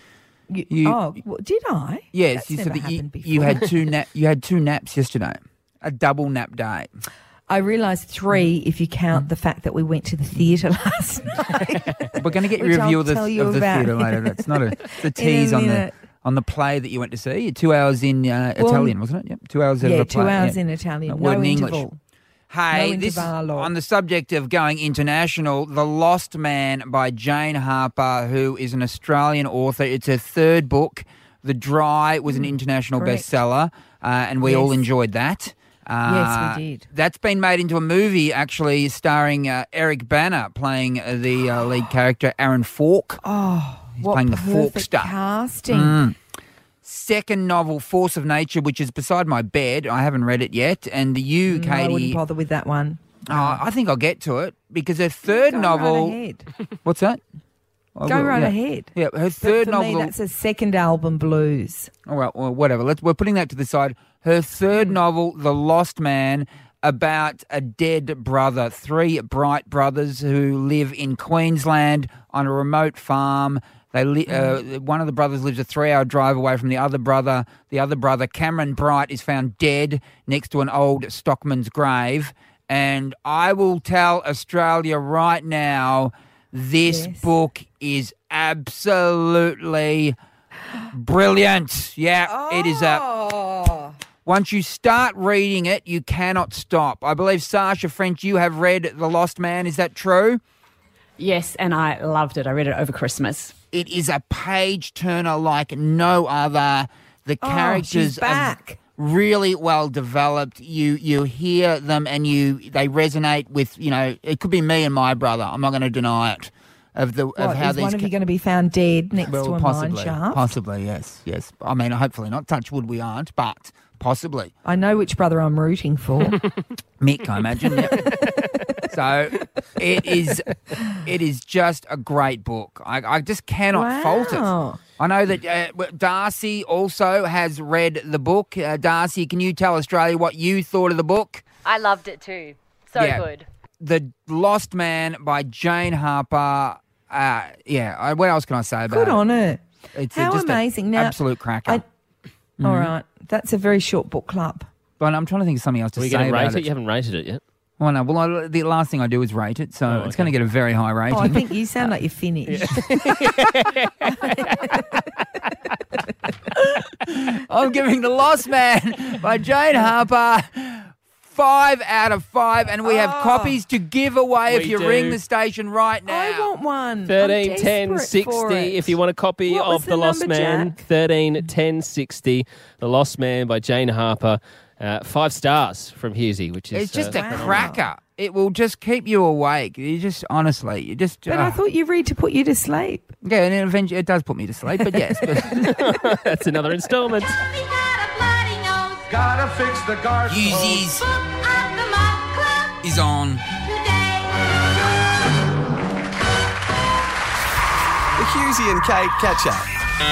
Speaker 3: Did I?
Speaker 4: Yes,
Speaker 3: That's
Speaker 4: you said
Speaker 3: never
Speaker 4: that
Speaker 3: happened before.
Speaker 4: you had you had 2 naps yesterday. A double nap day.
Speaker 3: I realised 3 if you count the fact that we went to the theatre last night.
Speaker 4: We're going to get your
Speaker 3: Which
Speaker 4: review
Speaker 3: I'll
Speaker 4: of the
Speaker 3: tell you about
Speaker 4: theatre later. That's not it's a tease
Speaker 3: in a minute.
Speaker 4: on the play that you went to see. 2 hours in Italian, wasn't it? Yep, 2 hours out of a play.
Speaker 3: 2 hours in Italian.
Speaker 4: Word
Speaker 3: No
Speaker 4: in English.
Speaker 3: interval.
Speaker 4: Hey,
Speaker 3: No
Speaker 4: this
Speaker 3: intervallo.
Speaker 4: on the subject of going international, The Lost Man by Jane Harper, who is an Australian author. It's her 3rd book. The Dry was an international
Speaker 3: correct.
Speaker 4: bestseller, and we all enjoyed that.
Speaker 3: Yes, we did.
Speaker 4: That's been made into a movie, actually, starring Eric Bana playing the lead character, Aaron Falk.
Speaker 3: Oh,
Speaker 4: He's
Speaker 3: what
Speaker 4: playing the
Speaker 3: perfect
Speaker 4: Falkster.
Speaker 3: casting.
Speaker 4: Second novel, Force of Nature, which is beside my bed. I haven't read it yet. And you, Katie...
Speaker 3: I wouldn't bother with that one.
Speaker 4: I think I'll get to it because her third novel...
Speaker 3: Right ahead.
Speaker 4: What's that?
Speaker 3: Go right ahead.
Speaker 4: Yeah, her
Speaker 3: But
Speaker 4: third
Speaker 3: for
Speaker 4: novel...
Speaker 3: me, that's a second album blues.
Speaker 4: All right, well, whatever. We're putting that to the side. Her third novel, The Lost Man, about a dead brother. 3 bright brothers who live in Queensland on a remote farm. They one of the brothers lives a 3-hour drive away from the other brother. The other brother, Cameron Bright, is found dead next to an old stockman's grave. And I will tell Australia right now, this book is absolutely brilliant. Yeah, it is once you start reading it, you cannot stop. I believe, Sasha French, you have read The Lost Man. Is that true?
Speaker 20: Yes, and I loved it. I read it over Christmas.
Speaker 4: It is a page-turner like no other. The characters
Speaker 3: she's back.
Speaker 4: are really well developed. You hear them and they resonate with, it could be me and my brother. I'm not going to deny it. Of how
Speaker 3: is
Speaker 4: these
Speaker 3: one of you going to be found dead next to a
Speaker 4: possibly,
Speaker 3: mine shaft?
Speaker 4: Possibly, yes. I mean, hopefully not. Touch wood, we aren't, but possibly.
Speaker 3: I know which brother I'm rooting for.
Speaker 4: Mick, I imagine. Yep. So it is just a great book. I just cannot fault it. I know that Darcy also has read the book. Darcy, can you tell Australia what you thought of the book?
Speaker 21: I loved it too. So good.
Speaker 4: The Lost Man by Jane Harper. What else can I say about it?
Speaker 3: Good on her.
Speaker 4: It's
Speaker 3: How
Speaker 4: just
Speaker 3: amazing.
Speaker 4: An
Speaker 3: Now,
Speaker 4: absolute cracker.
Speaker 3: All right. That's a very short book club.
Speaker 4: But I'm trying to think of something else to
Speaker 2: Are we
Speaker 4: say
Speaker 2: going to
Speaker 4: about
Speaker 2: rate it?
Speaker 4: it.
Speaker 2: You haven't rated it yet.
Speaker 4: Oh, no. Well, the last thing I do is rate it, so it's going to get a very high rating.
Speaker 3: Oh, I think you sound like you're finished.
Speaker 4: I'm giving The Lost Man by Jane Harper 5 out of 5, and we have copies to give away if
Speaker 2: We
Speaker 4: you
Speaker 2: do.
Speaker 4: ring the station right now.
Speaker 3: I want one.
Speaker 2: 13
Speaker 3: I'm
Speaker 2: 10
Speaker 3: desperate
Speaker 2: 60
Speaker 3: for it.
Speaker 2: if you want a copy
Speaker 3: What was
Speaker 2: of
Speaker 3: the
Speaker 2: The Lost
Speaker 3: number,
Speaker 2: Man.
Speaker 3: Jack?
Speaker 2: 13 10 60 The Lost Man by Jane Harper. 5 stars from Husey, which is
Speaker 4: It's just a
Speaker 2: phenomenal.
Speaker 4: cracker. It will just keep you awake. You just, honestly, you just...
Speaker 3: But I thought you read to put you to sleep.
Speaker 4: Yeah, and eventually it does put me to sleep, but yes. But
Speaker 2: That's another instalment.
Speaker 6: Gotta fix the garden.
Speaker 4: Hughes is on.
Speaker 1: The Husey and Kate catch up.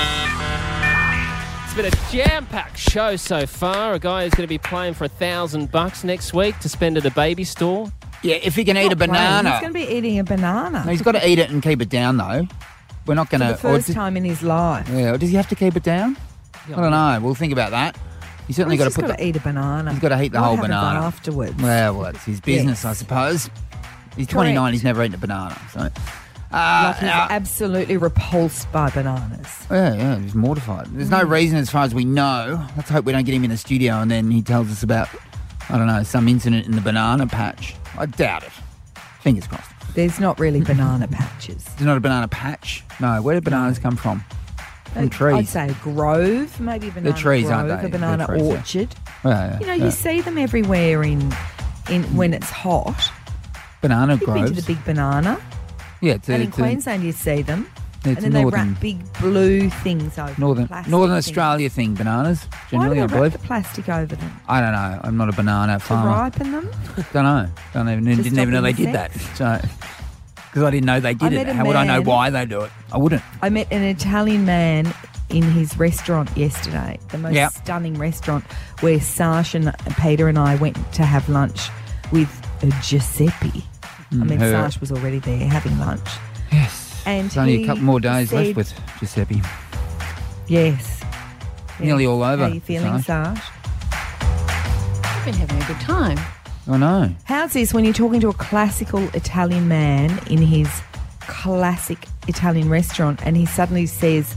Speaker 2: It's been a jam-packed show so far. A guy who's going to be playing for $1,000 next week to spend at a baby store.
Speaker 4: Yeah, if he can eat a
Speaker 3: Not playing.
Speaker 4: banana.
Speaker 3: He's going to be eating a banana.
Speaker 4: No, he's got to eat it and keep it down, though. We're not going
Speaker 3: For
Speaker 4: to...
Speaker 3: the first time in his life.
Speaker 4: Yeah, or does he have to keep it down? I don't know. We'll think about that. He's certainly
Speaker 3: Well,
Speaker 4: got to put
Speaker 3: got to eat a banana.
Speaker 4: He's got to eat the
Speaker 3: What
Speaker 4: whole
Speaker 3: happens
Speaker 4: banana
Speaker 3: afterwards.
Speaker 4: Well, it's his business, I suppose. He's 29.
Speaker 3: Correct.
Speaker 4: He's never eaten a banana. So,
Speaker 3: Like he's absolutely repulsed by bananas.
Speaker 4: yeah, he's mortified. There's no reason, as far as we know. Let's hope we don't get him in the studio and then he tells us about, I don't know, some incident in the banana patch. I doubt it. Fingers crossed.
Speaker 3: There's not really banana patches.
Speaker 4: There's not a banana patch. No, where do bananas come from? From trees.
Speaker 3: I'd say a grove, maybe a banana
Speaker 4: They're trees,
Speaker 3: grove,
Speaker 4: aren't they?
Speaker 3: a
Speaker 4: They're
Speaker 3: banana
Speaker 4: trees, yeah.
Speaker 3: orchard.
Speaker 4: Yeah,
Speaker 3: You know, you see them everywhere in when it's hot.
Speaker 4: banana
Speaker 3: You've been
Speaker 4: groves.
Speaker 3: to the big banana.
Speaker 4: Yeah, it's
Speaker 3: And in Queensland you see them.
Speaker 4: Yeah,
Speaker 3: and
Speaker 4: it's
Speaker 3: then they
Speaker 4: northern-
Speaker 3: wrap big blue things over
Speaker 4: Northern
Speaker 3: plastic
Speaker 4: Northern
Speaker 3: things.
Speaker 4: Australia thing, bananas,
Speaker 3: Why do
Speaker 4: generally,
Speaker 3: they
Speaker 4: I
Speaker 3: wrap
Speaker 4: believe.
Speaker 3: the plastic over them?
Speaker 4: I don't know. I'm not a banana
Speaker 3: To
Speaker 4: farmer.
Speaker 3: ripen them?
Speaker 4: Don't know. Didn't
Speaker 3: stop
Speaker 4: even know they did that.
Speaker 3: insects?
Speaker 4: So, because I didn't know they
Speaker 3: I
Speaker 4: did
Speaker 3: met
Speaker 4: it.
Speaker 3: a
Speaker 4: How would I know
Speaker 3: man-
Speaker 4: why they do it? I wouldn't.
Speaker 3: I met an Italian man in his restaurant yesterday, the most
Speaker 4: Yep.
Speaker 3: stunning restaurant where Sash and Peter and I went to have lunch with Giuseppe. I mean,
Speaker 4: her.
Speaker 3: Sash was already there having lunch.
Speaker 4: Yes.
Speaker 3: And
Speaker 4: There's only
Speaker 3: he
Speaker 4: a couple more days
Speaker 3: said-
Speaker 4: left with Giuseppe.
Speaker 3: Yes.
Speaker 4: Nearly all over.
Speaker 3: How are you feeling,
Speaker 4: Sash.
Speaker 3: Sash?
Speaker 20: I've been having a good time.
Speaker 4: I know.
Speaker 3: How's this when you're talking to a classical Italian man in his classic Italian restaurant and he suddenly says,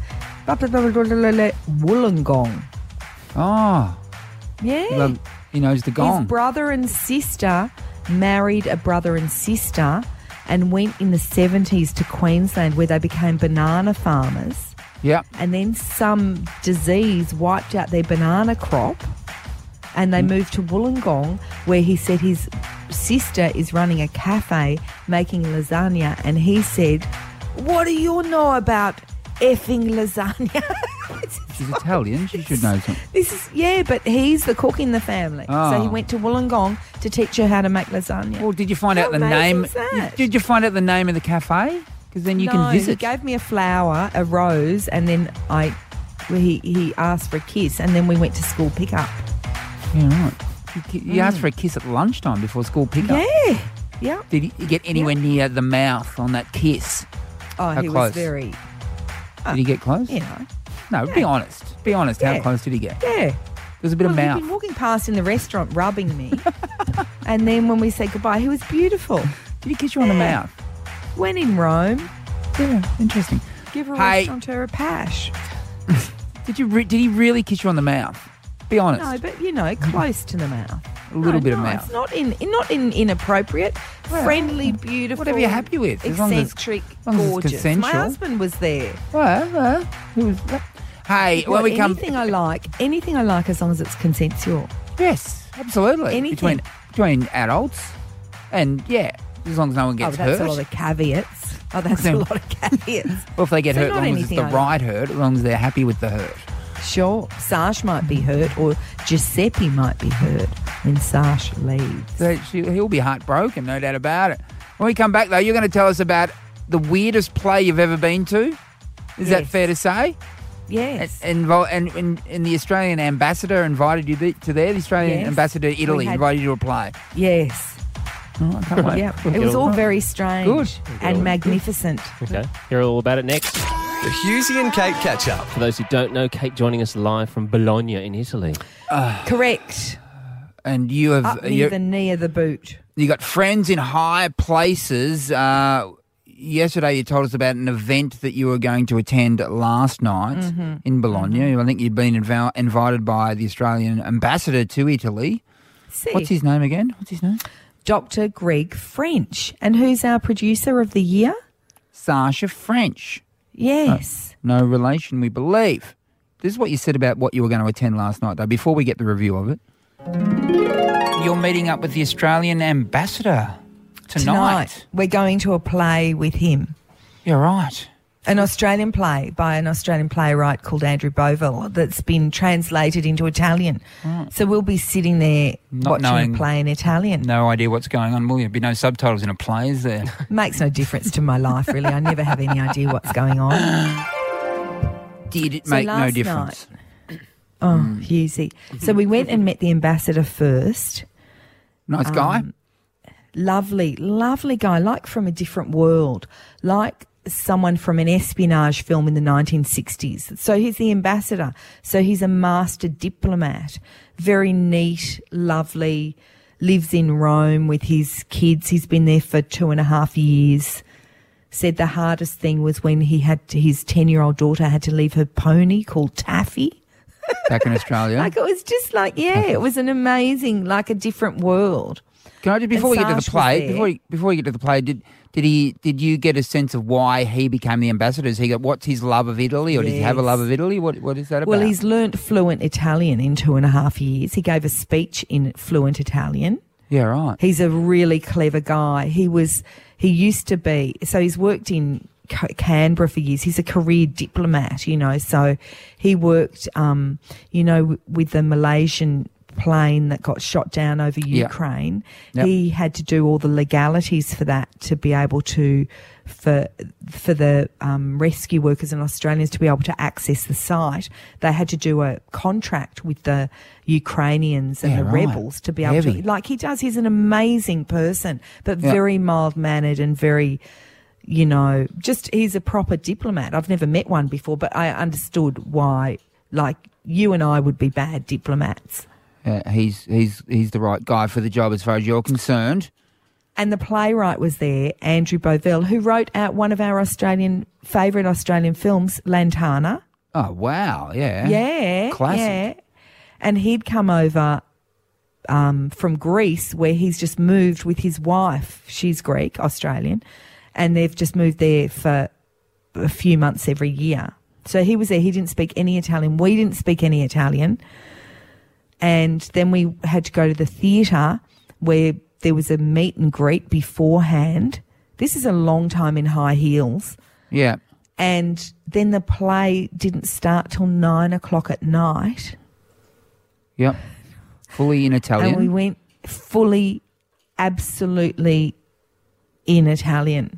Speaker 3: Wollongong.
Speaker 4: Oh.
Speaker 3: Yeah.
Speaker 4: Well, he knows the gong.
Speaker 3: His brother and sister married a brother and sister and went in the 70s to Queensland where they became banana farmers.
Speaker 4: Yep.
Speaker 3: And then some disease wiped out their banana crop and they moved to Wollongong where he said his sister is running a cafe making lasagna and he said, what do you know about effing lasagna?
Speaker 4: She's Italian. She should know something.
Speaker 3: This is, yeah, but he's the cook in the family.
Speaker 4: Oh.
Speaker 3: So he went to Wollongong to teach her how to make lasagna.
Speaker 4: Well, did you find out the
Speaker 3: amazing
Speaker 4: name?
Speaker 3: is that?
Speaker 4: Did you find out the name of the cafe? Because then you
Speaker 3: No,
Speaker 4: can
Speaker 3: he
Speaker 4: visit.
Speaker 3: gave me a flower, a rose, and then he asked for a kiss, and then we went to school pickup.
Speaker 4: Yeah, right. You asked for a kiss at lunchtime before school pickup.
Speaker 3: Yeah, yeah.
Speaker 4: Did he get anywhere near the mouth on that kiss?
Speaker 3: Oh,
Speaker 4: How
Speaker 3: he
Speaker 4: close?
Speaker 3: was very.
Speaker 4: Did he get close?
Speaker 3: You know.
Speaker 4: No, be honest. Be honest. How
Speaker 3: Yeah.
Speaker 4: close did he get?
Speaker 3: Yeah.
Speaker 4: There's a bit of
Speaker 3: Well,
Speaker 4: mouth.
Speaker 3: he'd been walking past in the restaurant, rubbing me, and then when we said goodbye, he was beautiful.
Speaker 4: Did he kiss you on the mouth?
Speaker 3: When in Rome,
Speaker 4: Yeah, interesting.
Speaker 3: give a
Speaker 4: Hey.
Speaker 3: restaurateur a pash.
Speaker 4: Did he really kiss you on the mouth? Be honest.
Speaker 3: No, but you know, close to the mouth.
Speaker 4: A little bit of
Speaker 3: no,
Speaker 4: mouth.
Speaker 3: It's not in inappropriate. Friendly, beautiful.
Speaker 4: Whatever you're happy with, as long as it's-
Speaker 3: Eccentric,
Speaker 4: as long as it's
Speaker 3: gorgeous. My
Speaker 4: consensual.
Speaker 3: husband was there.
Speaker 4: Well, he was. Hey, when
Speaker 3: Well,
Speaker 4: we come.
Speaker 3: anything I like as long as it's consensual.
Speaker 4: Yes, absolutely.
Speaker 3: Anything.
Speaker 4: Between adults, and yeah, as long as no one gets
Speaker 3: that's
Speaker 4: hurt.
Speaker 3: a lot of caveats. Oh, that's a lot of caveats.
Speaker 4: Well, if they get
Speaker 3: So
Speaker 4: hurt, as
Speaker 3: not
Speaker 4: long as it's
Speaker 3: anything
Speaker 4: the
Speaker 3: I
Speaker 4: right hurt, as long as they're happy with the hurt.
Speaker 3: Sure, Sash might be hurt, or Giuseppe might be hurt when Sash leaves.
Speaker 4: So he'll be heartbroken, no doubt about it. When we come back, though, you're going to tell us about the weirdest play you've ever been to. Is that
Speaker 3: Yes.
Speaker 4: fair to say?
Speaker 3: Yes.
Speaker 4: And the Australian ambassador invited you to there. The Australian
Speaker 3: Yes.
Speaker 4: ambassador to Italy
Speaker 3: We had-
Speaker 4: invited you to a play.
Speaker 3: Yes.
Speaker 4: Oh, I can't wait.
Speaker 3: Yeah, it was all very strange
Speaker 4: Good.
Speaker 3: and magnificent.
Speaker 2: Okay, hear all about it next.
Speaker 1: The Husey and Kate catch up.
Speaker 2: For those who don't know, Kate joining us live from Bologna in Italy.
Speaker 3: Correct.
Speaker 4: And you have
Speaker 3: Up near the knee of the boot.
Speaker 4: You got friends in high places. Yesterday you told us about an event that you were going to attend last night in Bologna. I think you'd been invited by the Australian ambassador to Italy.
Speaker 3: See.
Speaker 4: What's his name again?
Speaker 3: Dr. Greg French. And who's our producer of the year?
Speaker 4: Sasha French.
Speaker 3: Yes.
Speaker 4: No relation, we believe. This is what you said about what you were going to attend last night, though, before we get the review of it. You're meeting up with the Australian ambassador tonight.
Speaker 3: We're going to a play with him.
Speaker 4: You're right.
Speaker 3: An Australian play by an Australian playwright called Andrew Bovell that's been translated into Italian. So we'll be sitting there watching a play in Italian.
Speaker 4: No idea what's going on, will you? There'll be no subtitles in a play, is there?
Speaker 3: Makes no difference to my life, really. I never have any idea what's going on.
Speaker 4: Did it make no difference?
Speaker 3: Husey. So we went and met the ambassador first.
Speaker 4: Nice guy?
Speaker 3: Lovely, lovely guy, like from a different world, like someone from an espionage film in the 1960s. So he's the ambassador. So he's a master diplomat, very neat, lovely, lives in Rome with his kids. He's been there for 2.5 years. Said the hardest thing was when his 10-year-old daughter had to leave her pony called Taffy.
Speaker 4: Back in Australia?
Speaker 3: Like it was just like, it was an amazing, like a different world.
Speaker 4: Can I just, before we get to the play, before we get to the play, did you get a sense of why he became the ambassador? What's his love of Italy, or does he have a love of Italy? What is that about?
Speaker 3: Well, he's learnt fluent Italian in 2.5 years. He gave a speech in fluent Italian.
Speaker 4: Yeah, right.
Speaker 3: He's a really clever guy. He used to be, so he's worked in Canberra for years. He's a career diplomat, so he worked, with the Malaysian plane that got shot down over Ukraine. Yep. He had to do all the legalities for that to be able to, for the rescue workers and Australians to be able to access the site. They had to do a contract with the Ukrainians and the rebels to be able to, like he does. He's an amazing person, but very mild-mannered and very, he's a proper diplomat. I've never met one before, but I understood why, like, you and I would be bad diplomats.
Speaker 4: He's the right guy for the job as far as you're concerned.
Speaker 3: And the playwright was there, Andrew Bovell, who wrote out one of our favourite Australian films, Lantana.
Speaker 4: Oh, wow, yeah.
Speaker 3: Yeah.
Speaker 4: Classic.
Speaker 3: Yeah. And he'd come over from Greece, where he's just moved with his wife. She's Greek, Australian, and they've just moved there for a few months every year. So he was there. He didn't speak any Italian. We didn't speak any Italian. And then we had to go to the theatre where there was a meet and greet beforehand. This is a long time in high heels.
Speaker 4: Yeah.
Speaker 3: And then the play didn't start till 9:00 at night.
Speaker 4: Yep. Fully in Italian.
Speaker 3: And we went fully, absolutely in Italian.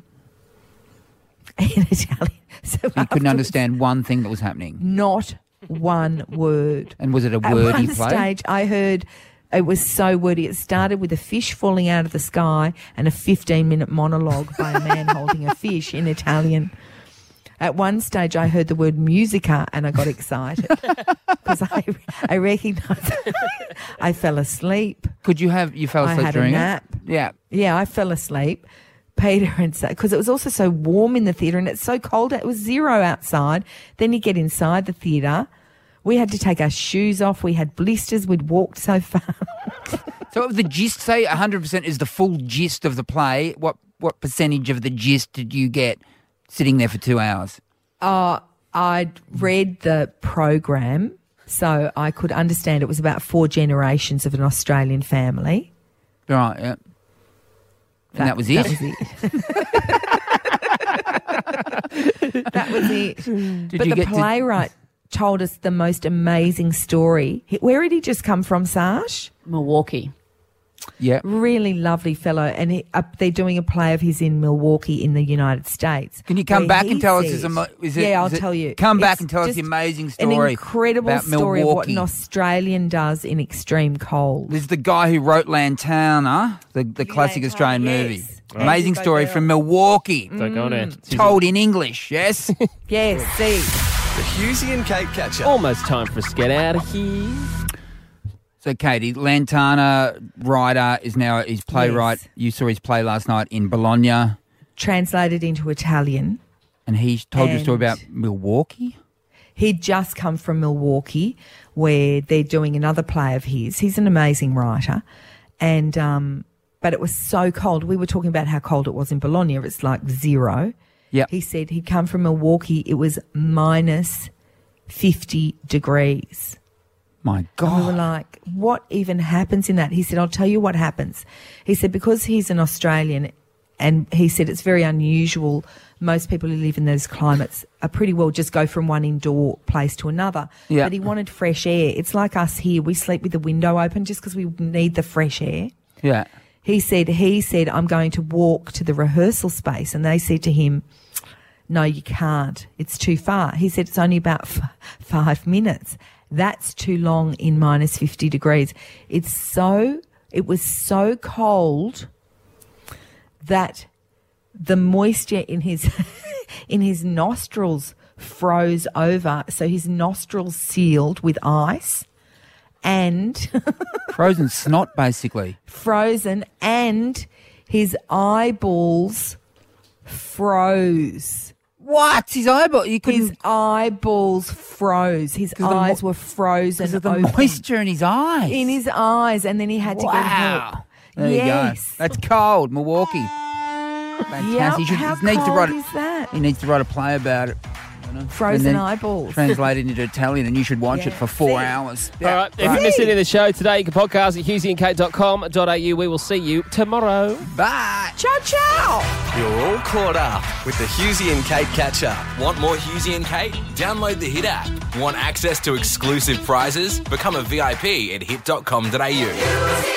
Speaker 3: In Italian. So
Speaker 4: you couldn't understand one thing that was happening?
Speaker 3: Not one word.
Speaker 4: And was it a wordy play?
Speaker 3: At one stage, I heard it was so wordy. It started with a fish falling out of the sky and a 15-minute monologue by a man holding a fish in Italian. At one stage, I heard the word musica and I got excited because I recognised I fell asleep.
Speaker 4: You fell asleep during
Speaker 3: it? I had a nap.
Speaker 4: Yeah.
Speaker 3: Yeah, I fell asleep. Peter and so, because it was also so warm in the theatre and it's so cold. It was 0 outside. Then you get inside the theatre. We had to take our shoes off. We had blisters. We'd walked so far.
Speaker 4: So the gist, say 100% is the full gist of the play. What percentage of the gist did you get sitting there for 2 hours?
Speaker 3: I'd read the program, so I could understand it was about 4 generations of an Australian family.
Speaker 4: Right, yeah. And that was it?
Speaker 3: That was it. That was it. But the playwright told us the most amazing story. Where did he just come from, Sash?
Speaker 20: Milwaukee.
Speaker 4: Yeah.
Speaker 3: Really lovely fellow. And they're doing a play of his in Milwaukee in the United States.
Speaker 4: Can you come back and tell us?
Speaker 3: I'll tell you.
Speaker 4: Come back and tell us the amazing story.
Speaker 3: An incredible story
Speaker 4: Milwaukee.
Speaker 3: of what an Australian does in extreme cold.
Speaker 4: This is the guy who wrote Lantana, the classic Australian movie. Amazing story from Milwaukee.
Speaker 2: So go on,
Speaker 4: told in English, yes?
Speaker 3: Yes, see.
Speaker 1: The Husey and Kate catch-up.
Speaker 2: Almost time for us to get out of here.
Speaker 4: So, Katie, Lantana writer is now his playwright.
Speaker 3: Yes.
Speaker 4: You saw his play last night in Bologna.
Speaker 3: Translated into Italian.
Speaker 4: And he told you a story about Milwaukee?
Speaker 3: He'd just come from Milwaukee where they're doing another play of his. He's an amazing writer. And but it was so cold. We were talking about how cold it was in Bologna. It's like 0.
Speaker 4: Yep.
Speaker 3: He said he'd come from Milwaukee. It was minus 50 degrees.
Speaker 4: My God.
Speaker 3: And we were like, what even happens in that? He said, I'll tell you what happens. He said, because he's an Australian, and he said it's very unusual. Most people who live in those climates are pretty well just go from one indoor place to another.
Speaker 4: Yeah.
Speaker 3: But he wanted fresh air. It's like us here. We sleep with the window open just because we need the fresh air.
Speaker 4: Yeah.
Speaker 3: He said, I'm going to walk to the rehearsal space. And they said to him, no, you can't. It's too far. He said, it's only about 5 minutes. That's too long in minus 50 degrees. It was so cold that the moisture in his nostrils froze over. So his nostrils sealed with ice and
Speaker 4: frozen snot, basically.
Speaker 3: Frozen, and eyeballs froze.
Speaker 4: What? His eyeball?
Speaker 3: His eyeballs froze. His eyes were frozen.
Speaker 4: Because of the moisture in his eyes.
Speaker 3: In his eyes, and then he had to get help.
Speaker 4: There you go. That's cold, Milwaukee. Fantastic.
Speaker 3: How cold is that?
Speaker 4: He needs to write a play about it.
Speaker 3: Frozen eyeballs.
Speaker 4: Translate it into Italian, and you should watch it for 4 hours.
Speaker 2: All right, if you missed any of the show today, you can podcast at huseyandkate.com.au. We will see you tomorrow.
Speaker 4: Bye.
Speaker 3: Ciao, ciao.
Speaker 1: You're all caught up with the Husey and Kate catch-up.
Speaker 6: Want more Husey and Kate? Download the Hit app. Want access to exclusive prizes? Become a VIP at hit.com.au.